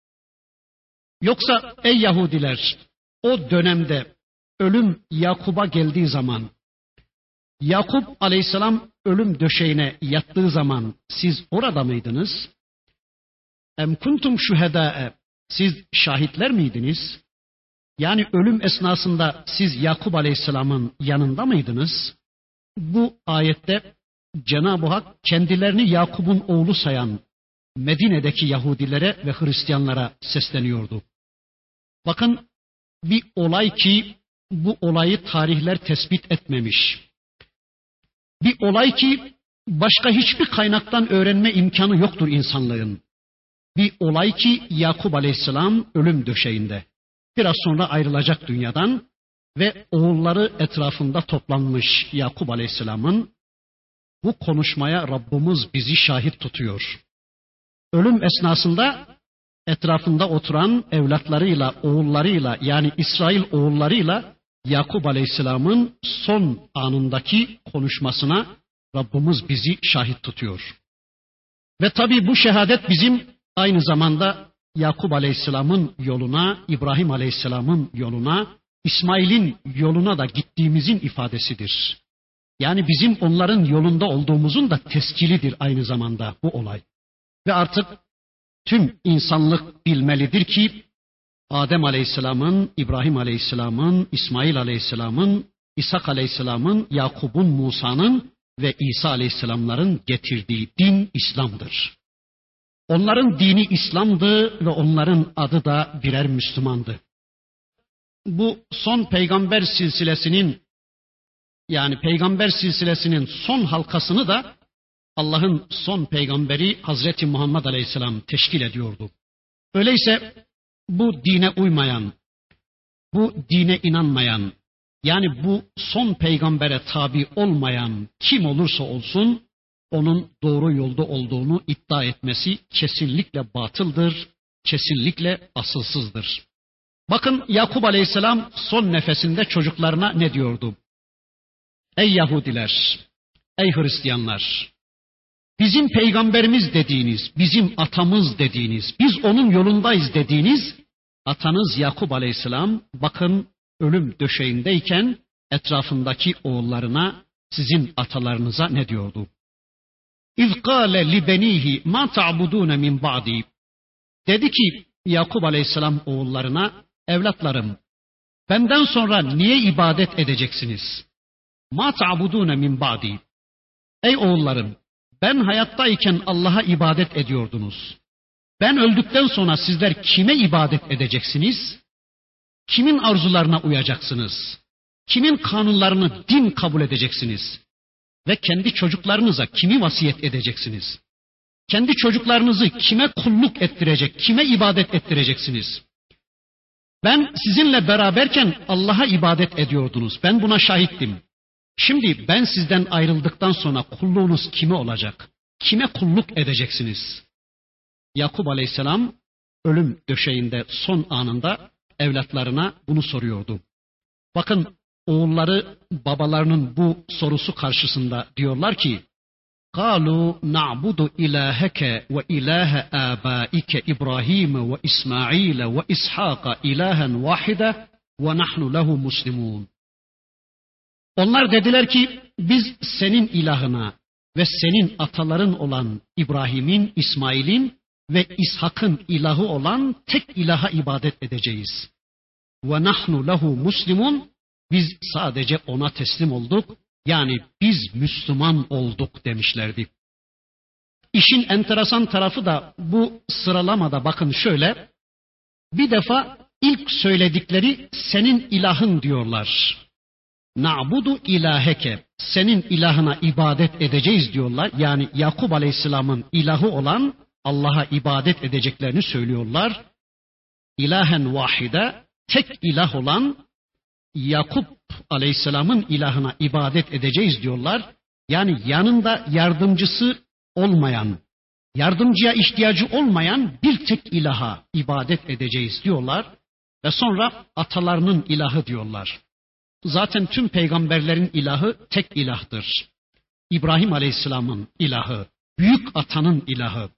Yoksa ey Yahudiler, o dönemde ölüm Yakup'a geldiği zaman, Yakup Aleyhisselam ölüm döşeğine yattığı zaman siz orada mıydınız? Em kuntum şuhedâe, siz şahitler miydiniz? Yani ölüm esnasında siz Yakup Aleyhisselam'ın yanında mıydınız? Bu ayette Cenab-ı Hak kendilerini Yakup'un oğlu sayan Medine'deki Yahudilere ve Hristiyanlara sesleniyordu. Bakın bir olay ki bu olayı tarihler tespit etmemiş. Bir olay ki başka hiçbir kaynaktan öğrenme imkanı yoktur insanlığın. Bir olay ki Yakup Aleyhisselam ölüm döşeğinde. Biraz sonra ayrılacak dünyadan ve oğulları etrafında toplanmış Yakup Aleyhisselam'ın bu konuşmaya Rabbimiz bizi şahit tutuyor. Ölüm esnasında etrafında oturan evlatlarıyla, oğullarıyla yani İsrail oğullarıyla Yakup Aleyhisselam'ın son anındaki konuşmasına Rabbimiz bizi şahit tutuyor. Ve tabii bu şehadet bizim aynı zamanda Yakup Aleyhisselam'ın yoluna, İbrahim Aleyhisselam'ın yoluna, İsmail'in yoluna da gittiğimizin ifadesidir. Yani bizim onların yolunda olduğumuzun da teskilidir aynı zamanda bu olay. Ve artık tüm insanlık bilmelidir ki Adem Aleyhisselam'ın, İbrahim Aleyhisselam'ın, İsmail Aleyhisselam'ın, İshak Aleyhisselam'ın, Yakup'un, Musa'nın ve İsa Aleyhisselamların getirdiği din İslam'dır. Onların dini İslam'dı ve onların adı da birer Müslümandı. Bu son peygamber silsilesinin yani peygamber silsilesinin son halkasını da Allah'ın son peygamberi Hazreti Muhammed Aleyhisselam teşkil ediyordu. Öyleyse bu dine uymayan, bu dine inanmayan, yani bu son peygambere tabi olmayan kim olursa olsun onun doğru yolda olduğunu iddia etmesi kesinlikle batıldır, kesinlikle asılsızdır. Bakın Yakup Aleyhisselam son nefesinde çocuklarına ne diyordu? Ey Yahudiler, ey Hristiyanlar, bizim peygamberimiz dediğiniz, bizim atamız dediğiniz, biz onun yolundayız dediğiniz atanız Yakup Aleyhisselam bakın ölüm döşeğindeyken etrafındaki oğullarına, sizin atalarınıza ne diyordu? İz kâle li benihi ma ta'budûne min ba'di. Dedi ki Yakup Aleyhisselam oğullarına, evlatlarım, benden sonra niye ibadet edeceksiniz? Ma ta'budûne min ba'di. Ey oğullarım, ben hayattayken Allah'a ibadet ediyordunuz. Ben öldükten sonra sizler kime ibadet edeceksiniz? Kimin arzularına uyacaksınız? Kimin kanunlarını din kabul edeceksiniz? Ve kendi çocuklarınıza kimi vasiyet edeceksiniz? Kendi çocuklarınızı kime kulluk ettirecek, kime ibadet ettireceksiniz? Ben sizinle beraberken Allah'a ibadet ediyordunuz. Ben buna şahittim. Şimdi ben sizden ayrıldıktan sonra kulluğunuz kime olacak? Kime kulluk edeceksiniz? Yakup Aleyhisselam ölüm döşeğinde son anında evlatlarına bunu soruyordu. Bakın oğulları babalarının bu sorusu karşısında diyorlar ki, قالوا نعبد إلهك وإله آبائك إبراهيم وإسماعيل وإسحاق إلها واحدا ونحن له مسلمون. Onlar dediler ki biz senin ilahına ve senin ataların olan İbrahim'in, İsmail'in ve İshak'ın ilahı olan tek ilaha ibadet edeceğiz. Ve nahnu lehu muslimun. Biz sadece ona teslim olduk. Yani biz Müslüman olduk demişlerdi. İşin enteresan tarafı da bu sıralamada bakın şöyle. Bir defa ilk söyledikleri senin ilahın diyorlar. Na'budu ilaheke. Senin ilahına ibadet edeceğiz diyorlar. Yani Yakup Aleyhisselam'ın ilahı olan Allah'a ibadet edeceklerini söylüyorlar. İlahen vahide, tek ilah olan Yakup Aleyhisselam'ın ilahına ibadet edeceğiz diyorlar. Yani yanında yardımcısı olmayan, yardımcıya ihtiyacı olmayan bir tek ilaha ibadet edeceğiz diyorlar. Ve sonra atalarının ilahı diyorlar. Zaten tüm peygamberlerin ilahı tek ilahtır. İbrahim Aleyhisselam'ın ilahı, büyük atanın ilahı.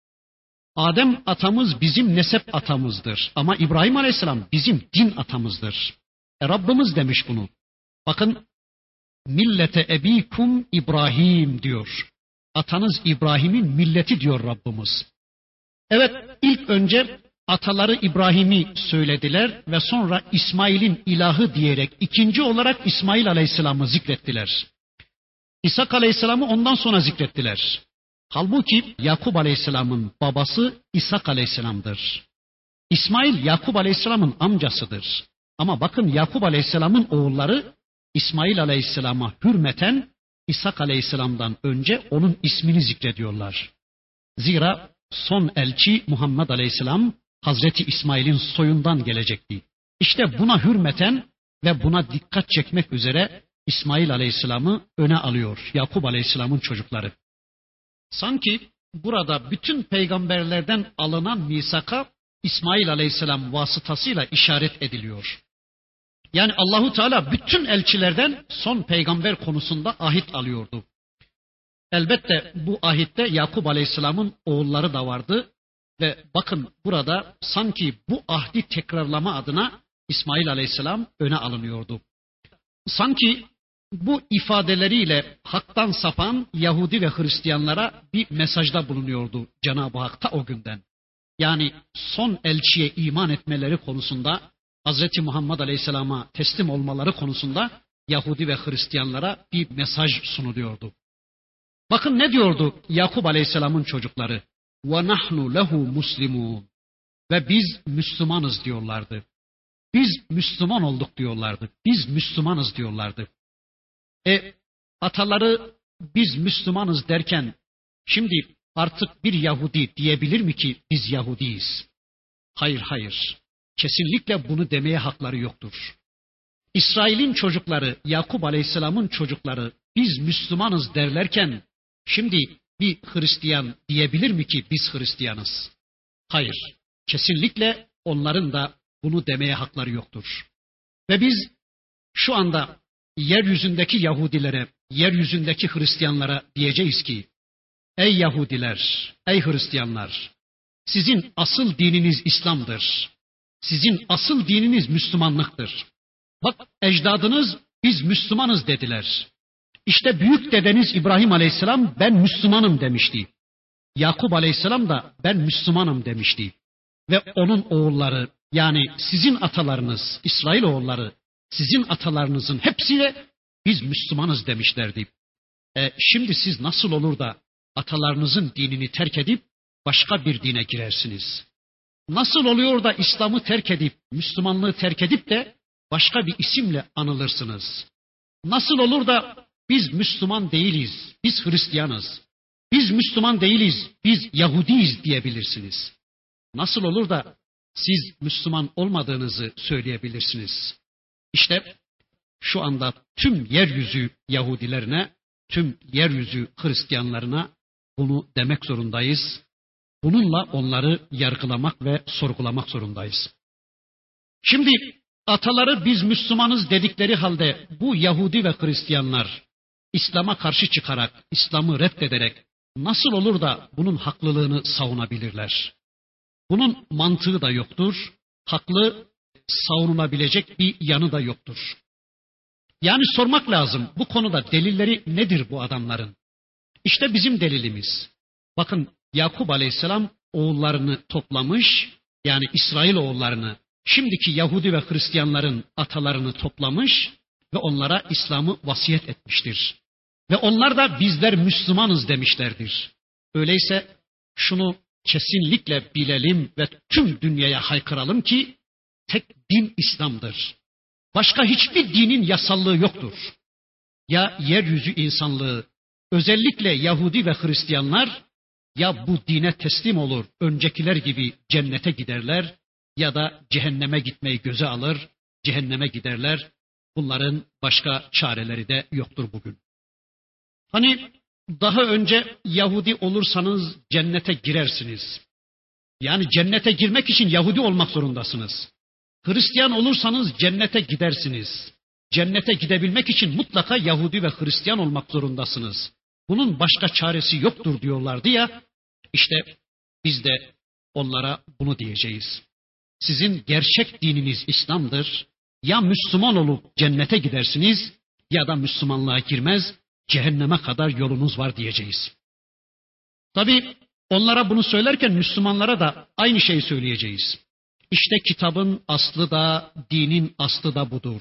Adem atamız bizim nesep atamızdır. Ama İbrahim Aleyhisselam bizim din atamızdır. E Rabbimiz demiş bunu. Bakın, millete ebikum İbrahim diyor. Atanız İbrahim'in milleti diyor Rabbimiz. Evet, ilk önce ataları İbrahim'i söylediler ve sonra İsmail'in ilahı diyerek ikinci olarak İsmail Aleyhisselam'ı zikrettiler. İshak Aleyhisselam'ı ondan sonra zikrettiler. Halbuki Yakup Aleyhisselam'ın babası İshak Aleyhisselam'dır. İsmail Yakup Aleyhisselam'ın amcasıdır. Ama bakın Yakup Aleyhisselam'ın oğulları İsmail Aleyhisselam'a hürmeten İshak Aleyhisselam'dan önce onun ismini zikrediyorlar. Zira son elçi Muhammed Aleyhisselam Hazreti İsmail'in soyundan gelecekti. İşte buna hürmeten ve buna dikkat çekmek üzere İsmail Aleyhisselam'ı öne alıyor Yakup Aleyhisselam'ın çocukları. Sanki burada bütün peygamberlerden alınan misaka İsmail Aleyhisselam vasıtasıyla işaret ediliyor. Yani Allahu Teala bütün elçilerden son peygamber konusunda ahit alıyordu. Elbette bu ahitte Yakup Aleyhisselam'ın oğulları da vardı ve bakın burada sanki bu ahdi tekrarlama adına İsmail Aleyhisselam öne alınıyordu. Sanki bu ifadeleriyle haktan sapan Yahudi ve Hristiyanlara bir mesajda bulunuyordu Cenab-ı Hak ta o günden. Yani son elçiye iman etmeleri konusunda, Hazreti Muhammed Aleyhisselam'a teslim olmaları konusunda Yahudi ve Hristiyanlara bir mesaj sunuluyordu. Bakın ne diyordu Yakup Aleyhisselam'ın çocukları? وَنَحْنُ لَهُ مُسْلِمُونَ. Ve biz Müslümanız diyorlardı. Biz Müslüman olduk diyorlardı. Biz Müslümanız diyorlardı. E ataları biz Müslümanız derken şimdi artık bir Yahudi diyebilir mi ki biz Yahudiyiz? Hayır hayır. Kesinlikle bunu demeye hakları yoktur. İsrail'in çocukları, Yakup Aleyhisselam'ın çocukları biz Müslümanız derlerken şimdi bir Hristiyan diyebilir mi ki biz Hristiyanız? Hayır. Kesinlikle onların da bunu demeye hakları yoktur. Ve biz şu anda yeryüzündeki Yahudilere, yeryüzündeki Hristiyanlara diyeceğiz ki, ey Yahudiler, ey Hristiyanlar, sizin asıl dininiz İslam'dır. Sizin asıl dininiz Müslümanlıktır. Bak, ecdadınız biz Müslümanız dediler. İşte büyük dedeniz İbrahim Aleyhisselam ben Müslümanım demişti. Yakup Aleyhisselam da ben Müslümanım demişti. Ve onun oğulları, yani sizin atalarınız, İsrailoğulları, sizin atalarınızın hepsiyle biz Müslümanız demişlerdi. E, şimdi siz nasıl olur da atalarınızın dinini terk edip başka bir dine girersiniz? Nasıl oluyor da İslam'ı terk edip, Müslümanlığı terk edip de başka bir isimle anılırsınız? Nasıl olur da biz Müslüman değiliz, biz Hristiyanız, biz Müslüman değiliz, biz Yahudiyiz diyebilirsiniz? Nasıl olur da siz Müslüman olmadığınızı söyleyebilirsiniz? İşte şu anda tüm yeryüzü Yahudilerine, tüm yeryüzü Hristiyanlarına bunu demek zorundayız. Bununla onları yargılamak ve sorgulamak zorundayız. Şimdi ataları biz Müslümanız dedikleri halde bu Yahudi ve Hristiyanlar İslam'a karşı çıkarak, İslam'ı reddederek nasıl olur da bunun haklılığını savunabilirler? Bunun mantığı da yoktur, haklı savunulabilecek bir yanı da yoktur. Yani sormak lazım, bu konuda delilleri nedir bu adamların? İşte bizim delilimiz. Bakın, Yakup Aleyhisselam oğullarını toplamış, yani İsrail oğullarını, şimdiki Yahudi ve Hristiyanların atalarını toplamış ve onlara İslam'ı vasiyet etmiştir. Ve onlar da bizler Müslümanız demişlerdir. Öyleyse şunu kesinlikle bilelim ve tüm dünyaya haykıralım ki tek din İslam'dır. Başka hiçbir dinin yasallığı yoktur. Ya yeryüzü insanlığı, özellikle Yahudi ve Hristiyanlar ya bu dine teslim olur, öncekiler gibi cennete giderler ya da cehenneme gitmeyi göze alır, cehenneme giderler. Bunların başka çareleri de yoktur bugün. Hani daha önce Yahudi olursanız cennete girersiniz. Yani cennete girmek için Yahudi olmak zorundasınız. Hristiyan olursanız cennete gidersiniz. Cennete gidebilmek için mutlaka Yahudi ve Hristiyan olmak zorundasınız. Bunun başka çaresi yoktur diyorlardı ya. İşte biz de onlara bunu diyeceğiz. Sizin gerçek dininiz İslam'dır. Ya Müslüman olup cennete gidersiniz ya da Müslümanlığa girmez, cehenneme kadar yolunuz var diyeceğiz. Tabii onlara bunu söylerken Müslümanlara da aynı şeyi söyleyeceğiz. İşte kitabın aslı da, dinin aslı da budur.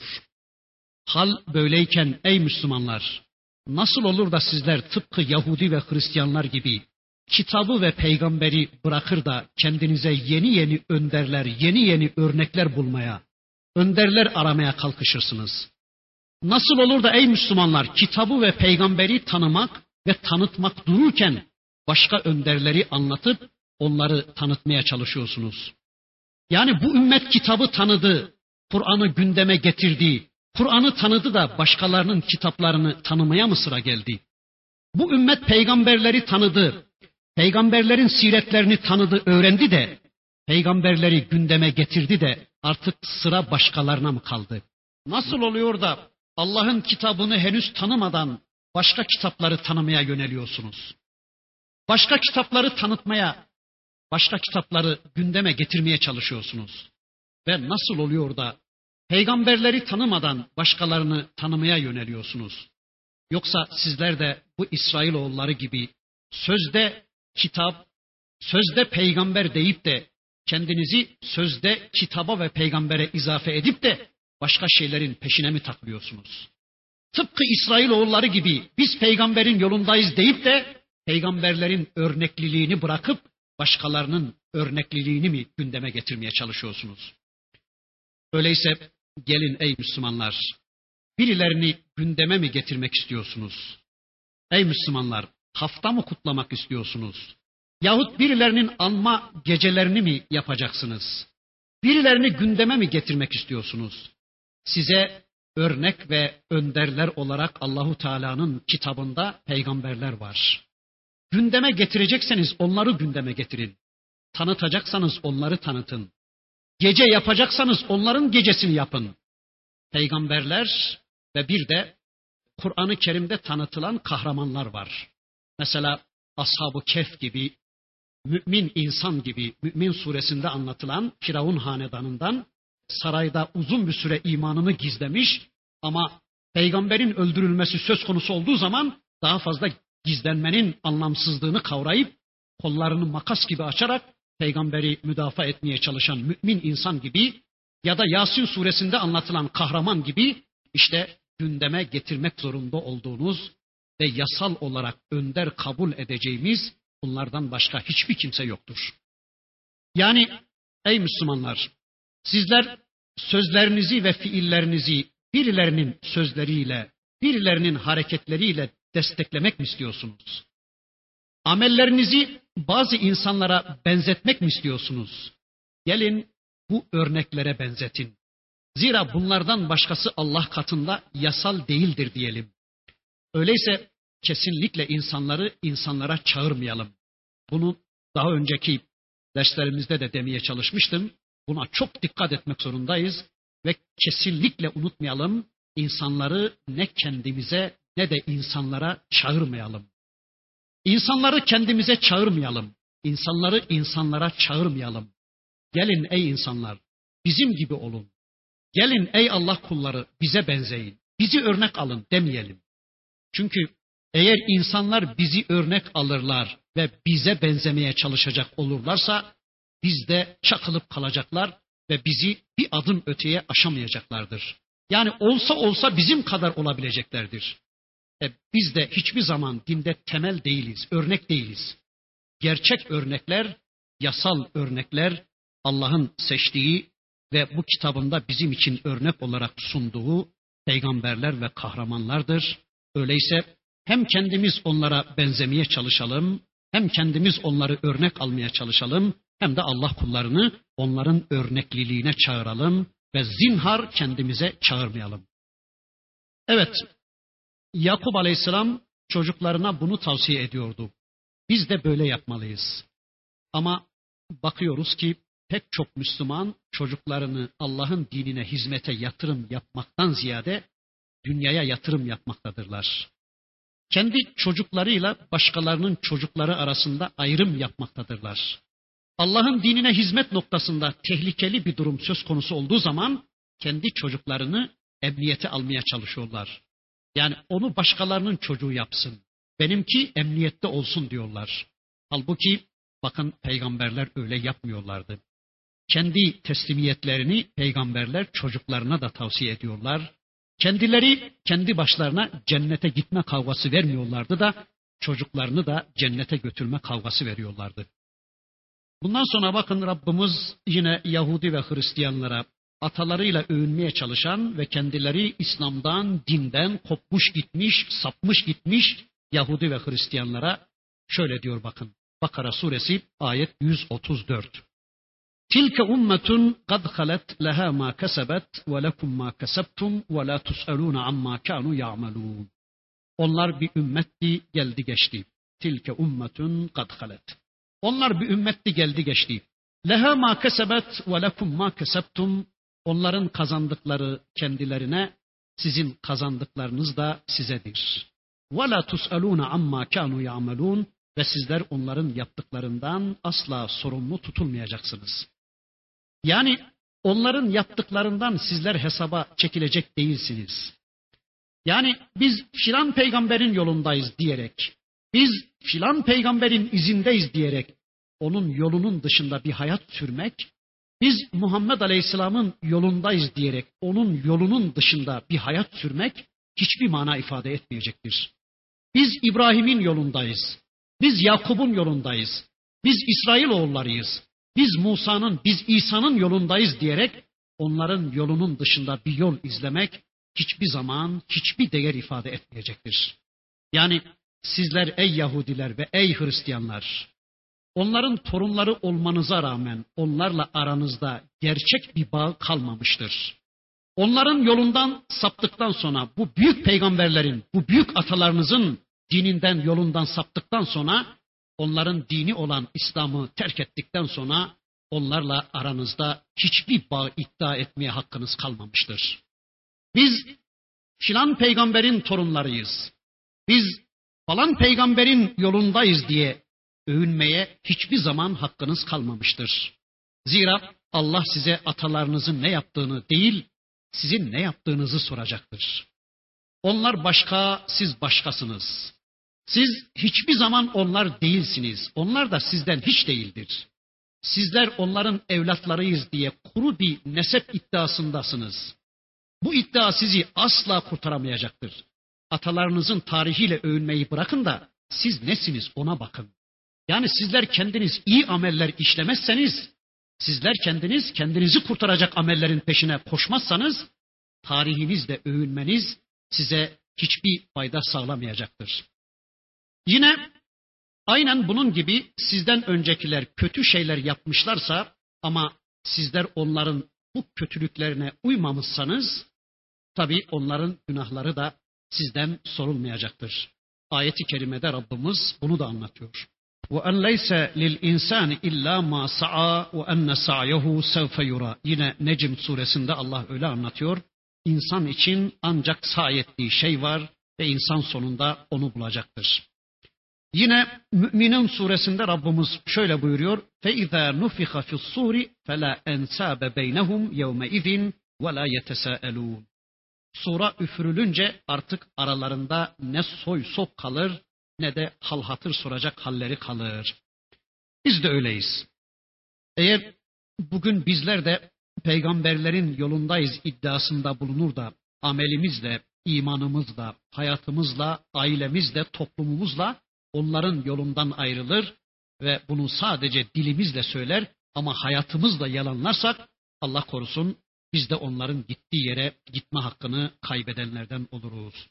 Hal böyleyken ey Müslümanlar, nasıl olur da sizler tıpkı Yahudi ve Hristiyanlar gibi kitabı ve peygamberi bırakır da kendinize yeni yeni önderler, yeni yeni örnekler bulmaya, önderler aramaya kalkışırsınız? Nasıl olur da ey Müslümanlar kitabı ve peygamberi tanımak ve tanıtmak dururken başka önderleri anlatıp onları tanıtmaya çalışıyorsunuz? Yani bu ümmet kitabı tanıdı, Kur'an'ı gündeme getirdi, Kur'an'ı tanıdı da başkalarının kitaplarını tanımaya mı sıra geldi? Bu ümmet peygamberleri tanıdı, peygamberlerin siretlerini tanıdı, öğrendi de peygamberleri gündeme getirdi de artık sıra başkalarına mı kaldı? Nasıl oluyor da Allah'ın kitabını henüz tanımadan başka kitapları tanımaya yöneliyorsunuz? Başka kitapları tanıtmaya, başka kitapları gündeme getirmeye çalışıyorsunuz. Ve nasıl oluyor da peygamberleri tanımadan başkalarını tanımaya yöneliyorsunuz? Yoksa sizler de bu İsrailoğulları gibi sözde kitap, sözde peygamber deyip de kendinizi sözde kitaba ve peygambere izafe edip de başka şeylerin peşine mi takılıyorsunuz? Tıpkı İsrailoğulları gibi biz peygamberin yolundayız deyip de peygamberlerin örnekliliğini bırakıp başkalarının örnekliliğini mi gündeme getirmeye çalışıyorsunuz? Öyleyse gelin ey Müslümanlar, birilerini gündeme mi getirmek istiyorsunuz? Ey Müslümanlar, hafta mı kutlamak istiyorsunuz? Yahut birilerinin anma gecelerini mi yapacaksınız? Birilerini gündeme mi getirmek istiyorsunuz? Size örnek ve önderler olarak Allahu Teala'nın kitabında peygamberler var. Gündeme getirecekseniz onları gündeme getirin. Tanıtacaksanız onları tanıtın. Gece yapacaksanız onların gecesini yapın. Peygamberler ve bir de Kur'an-ı Kerim'de tanıtılan kahramanlar var. Mesela Ashab-ı Kehf gibi, mümin insan gibi, Mümin suresinde anlatılan Firavun hanedanından sarayda uzun bir süre imanını gizlemiş ama peygamberin öldürülmesi söz konusu olduğu zaman daha fazla gizlenmenin anlamsızlığını kavrayıp kollarını makas gibi açarak peygamberi müdafaa etmeye çalışan mümin insan gibi ya da Yasin suresinde anlatılan kahraman gibi işte gündeme getirmek zorunda olduğunuz ve yasal olarak önder kabul edeceğimiz bunlardan başka hiçbir kimse yoktur. Yani ey Müslümanlar, sizler sözlerinizi ve fiillerinizi birilerinin sözleriyle, birilerinin hareketleriyle desteklemek mi istiyorsunuz? Amellerinizi bazı insanlara benzetmek mi istiyorsunuz? Gelin bu örneklere benzetin. Zira bunlardan başkası Allah katında yasal değildir diyelim. Öyleyse kesinlikle insanları insanlara çağırmayalım. Bunu daha önceki derslerimizde de demeye çalışmıştım. Buna çok dikkat etmek zorundayız ve kesinlikle unutmayalım, insanları ne kendimize ne de insanlara çağırmayalım. İnsanları kendimize çağırmayalım. İnsanları insanlara çağırmayalım. Gelin ey insanlar, bizim gibi olun. Gelin ey Allah kulları, bize benzeyin. Bizi örnek alın demeyelim. Çünkü eğer insanlar bizi örnek alırlar ve bize benzemeye çalışacak olurlarsa biz de çakılıp kalacaklar ve bizi bir adım öteye aşamayacaklardır. Yani olsa olsa bizim kadar olabileceklerdir. E biz de hiçbir zaman dinde temel değiliz, örnek değiliz. Gerçek örnekler, yasal örnekler, Allah'ın seçtiği ve bu kitabında bizim için örnek olarak sunduğu peygamberler ve kahramanlardır. Öyleyse hem kendimiz onlara benzemeye çalışalım, hem kendimiz onları örnek almaya çalışalım, hem de Allah kullarını onların örnekliliğine çağıralım ve zinhar kendimize çağırmayalım. Evet, Yakup Aleyhisselam çocuklarına bunu tavsiye ediyordu. Biz de böyle yapmalıyız. Ama bakıyoruz ki pek çok Müslüman çocuklarını Allah'ın dinine hizmete yatırım yapmaktan ziyade dünyaya yatırım yapmaktadırlar. Kendi çocuklarıyla başkalarının çocukları arasında ayrım yapmaktadırlar. Allah'ın dinine hizmet noktasında tehlikeli bir durum söz konusu olduğu zaman kendi çocuklarını emniyete almaya çalışıyorlar. Yani onu başkalarının çocuğu yapsın, benimki emniyette olsun diyorlar. Halbuki bakın peygamberler öyle yapmıyorlardı. Kendi teslimiyetlerini peygamberler çocuklarına da tavsiye ediyorlar. Kendileri kendi başlarına cennete gitme kavgası vermiyorlardı da çocuklarını da cennete götürme kavgası veriyorlardı. Bundan sonra bakın Rabbimiz yine Yahudi ve Hristiyanlara atalarıyla övünmeye çalışan ve kendileri İslam'dan, dinden kopmuş gitmiş, sapmış gitmiş Yahudi ve Hristiyanlara şöyle diyor bakın. Bakara suresi ayet yüz otuz dört. Tilke ummetun kad halet leha ma kesebet ve lekum ma kesebtum ve la tus'alun amma kanu ya'malun. Onlar bir ümmetti, geldi geçti. Tilke ummetun kad halet. Onlar bir ümmetti, geldi geçti. Leha ma kesebet ve lekum ma kesebtum. Onların kazandıkları kendilerine, sizin kazandıklarınız da sizedir. Ve la tus'alun amma kanu ya'malun. Ve sizler onların yaptıklarından asla sorumlu tutulmayacaksınız. Yani onların yaptıklarından sizler hesaba çekilecek değilsiniz. Yani biz filan peygamberin yolundayız diyerek, biz filan peygamberin izindeyiz diyerek onun yolunun dışında bir hayat sürmek, biz Muhammed Aleyhisselam'ın yolundayız diyerek onun yolunun dışında bir hayat sürmek hiçbir mana ifade etmeyecektir. Biz İbrahim'in yolundayız. Biz Yakup'un yolundayız. Biz İsrailoğullarıyız. Biz Musa'nın, biz İsa'nın yolundayız diyerek onların yolunun dışında bir yol izlemek hiçbir zaman hiçbir değer ifade etmeyecektir. Yani sizler ey Yahudiler ve ey Hristiyanlar, onların torunları olmanıza rağmen onlarla aranızda gerçek bir bağ kalmamıştır. Onların yolundan saptıktan sonra, bu büyük peygamberlerin, bu büyük atalarınızın dininden, yolundan saptıktan sonra, onların dini olan İslam'ı terk ettikten sonra onlarla aranızda hiçbir bağ iddia etmeye hakkınız kalmamıştır. Biz filan peygamberin torunlarıyız, biz falan peygamberin yolundayız diye övünmeye hiçbir zaman hakkınız kalmamıştır. Zira Allah size atalarınızın ne yaptığını değil, sizin ne yaptığınızı soracaktır. Onlar başka, siz başkasınız. Siz hiçbir zaman onlar değilsiniz. Onlar da sizden hiç değildir. Sizler onların evlatlarıyız diye kuru bir nesep iddiasındasınız. Bu iddia sizi asla kurtaramayacaktır. Atalarınızın tarihiyle övünmeyi bırakın da siz nesiniz ona bakın. Yani sizler kendiniz iyi ameller işlemezseniz, sizler kendiniz kendinizi kurtaracak amellerin peşine koşmazsanız, tarihinizle övünmeniz size hiçbir fayda sağlamayacaktır. Yine aynen bunun gibi sizden öncekiler kötü şeyler yapmışlarsa ama sizler onların bu kötülüklerine uymamışsanız, tabii onların günahları da sizden sorulmayacaktır. Ayet-i kerimede Rabbimiz bunu da anlatıyor. وَاَنْ لَيْسَ لِلْاِنْسَانِ اِلَّا مَا سَعَى وَاَنَّ سَعْيَهُ سَوْفَ يُرَى. Yine Necm suresinde Allah öyle anlatıyor. İnsan için ancak sa'i ettiği şey var ve insan sonunda onu bulacaktır. Yine Mü'minin suresinde Rabbimiz şöyle buyuruyor. فَاِذَا نُفِخَ فِي الصُّورِ فَلَا اَنْسَابَ بَيْنَهُمْ يَوْمَئِذٍ وَلَا يَتَسَاءَلُونَ. Sura üfürülünce artık aralarında ne soy sop kalır ne de hal hatır soracak halleri kalır. Biz de öyleyiz. Eğer bugün bizler de peygamberlerin yolundayız iddiasında bulunur da amelimizle, imanımızla, hayatımızla, ailemizle, toplumumuzla onların yolundan ayrılır ve bunu sadece dilimizle söyler ama hayatımızla yalanlarsak Allah korusun biz de onların gittiği yere gitme hakkını kaybedenlerden oluruz.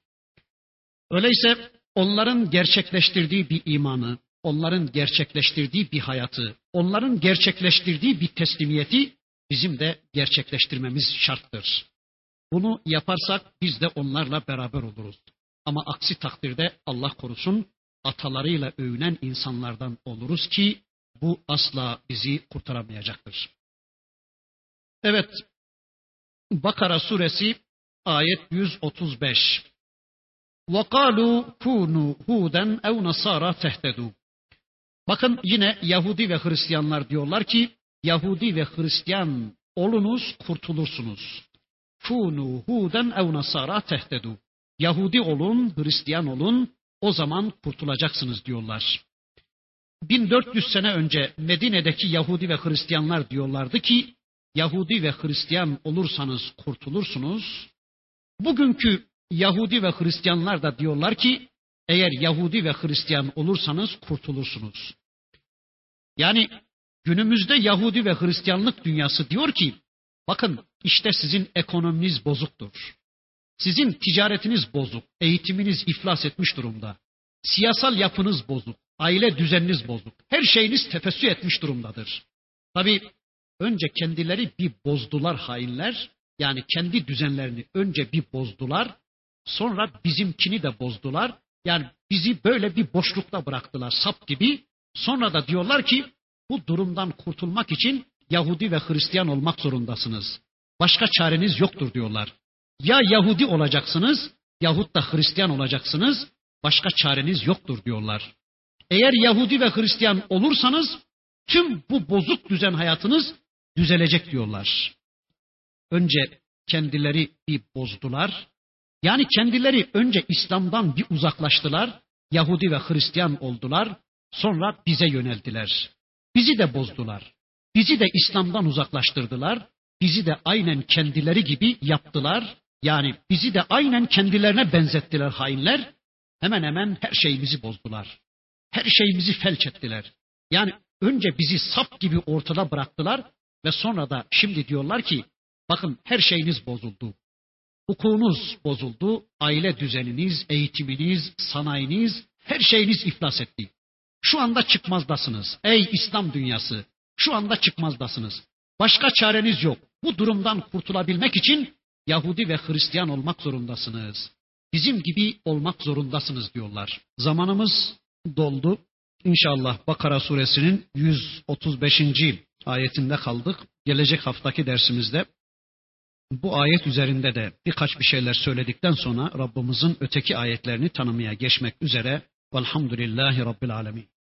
Öyleyse onların gerçekleştirdiği bir imanı, onların gerçekleştirdiği bir hayatı, onların gerçekleştirdiği bir teslimiyeti bizim de gerçekleştirmemiz şarttır. Bunu yaparsak biz de onlarla beraber oluruz. Ama aksi takdirde Allah korusun atalarıyla övünen insanlardan oluruz ki bu asla bizi kurtaramayacaktır. Evet, Bakara suresi ayet yüz otuz beş. وَقَالُوا كُونُوا هُودًا اَوْ نَصَارَى تَهْتَدُوا. Bakın yine Yahudi ve Hristiyanlar diyorlar ki Yahudi ve Hristiyan olunuz kurtulursunuz. كُونُوا هُودًا اَوْ نَصَارَى تَهْتَدُوا. Yahudi olun, Hristiyan olun, o zaman kurtulacaksınız diyorlar. bin dört yüz sene önce Medine'deki Yahudi ve Hristiyanlar diyorlardı ki Yahudi ve Hristiyan olursanız kurtulursunuz. Bugünkü Yahudi ve Hristiyanlar da diyorlar ki eğer Yahudi ve Hristiyan olursanız kurtulursunuz. Yani günümüzde Yahudi ve Hristiyanlık dünyası diyor ki bakın işte sizin ekonominiz bozuktur. Sizin ticaretiniz bozuk, eğitiminiz iflas etmiş durumda. Siyasal yapınız bozuk, aile düzeniniz bozuk. Her şeyiniz tefessü etmiş durumdadır. Tabii önce kendileri bir bozdular hainler. Yani kendi düzenlerini önce bir bozdular. Sonra bizimkini de bozdular. Yani bizi böyle bir boşlukta bıraktılar sap gibi. Sonra da diyorlar ki bu durumdan kurtulmak için Yahudi ve Hristiyan olmak zorundasınız. Başka çareniz yoktur diyorlar. Ya Yahudi olacaksınız yahut da Hristiyan olacaksınız. Başka çareniz yoktur diyorlar. Eğer Yahudi ve Hristiyan olursanız tüm bu bozuk düzen hayatınız düzelecek diyorlar. Önce kendileri bir bozdular. Yani kendileri önce İslam'dan bir uzaklaştılar. Yahudi ve Hristiyan oldular. Sonra bize yöneldiler. Bizi de bozdular. Bizi de İslam'dan uzaklaştırdılar. Bizi de aynen kendileri gibi yaptılar. Yani bizi de aynen kendilerine benzettiler hainler. Hemen hemen her şeyimizi bozdular. Her şeyimizi felç ettiler. Yani önce bizi sap gibi ortada bıraktılar ve sonra da şimdi diyorlar ki bakın her şeyiniz bozuldu. Hukukunuz bozuldu, aile düzeniniz, eğitiminiz, sanayiniz, her şeyiniz iflas etti. Şu anda çıkmazdasınız. Ey İslam dünyası, şu anda çıkmazdasınız. Başka çareniz yok. Bu durumdan kurtulabilmek için Yahudi ve Hristiyan olmak zorundasınız. Bizim gibi olmak zorundasınız diyorlar. Zamanımız doldu. İnşallah Bakara suresinin yüz otuz beşinci ayetinde kaldık. Gelecek haftaki dersimizde bu ayet üzerinde de birkaç bir şeyler söyledikten sonra Rabbimizin öteki ayetlerini tanımaya geçmek üzere. Velhamdülillahi Rabbil Alemin.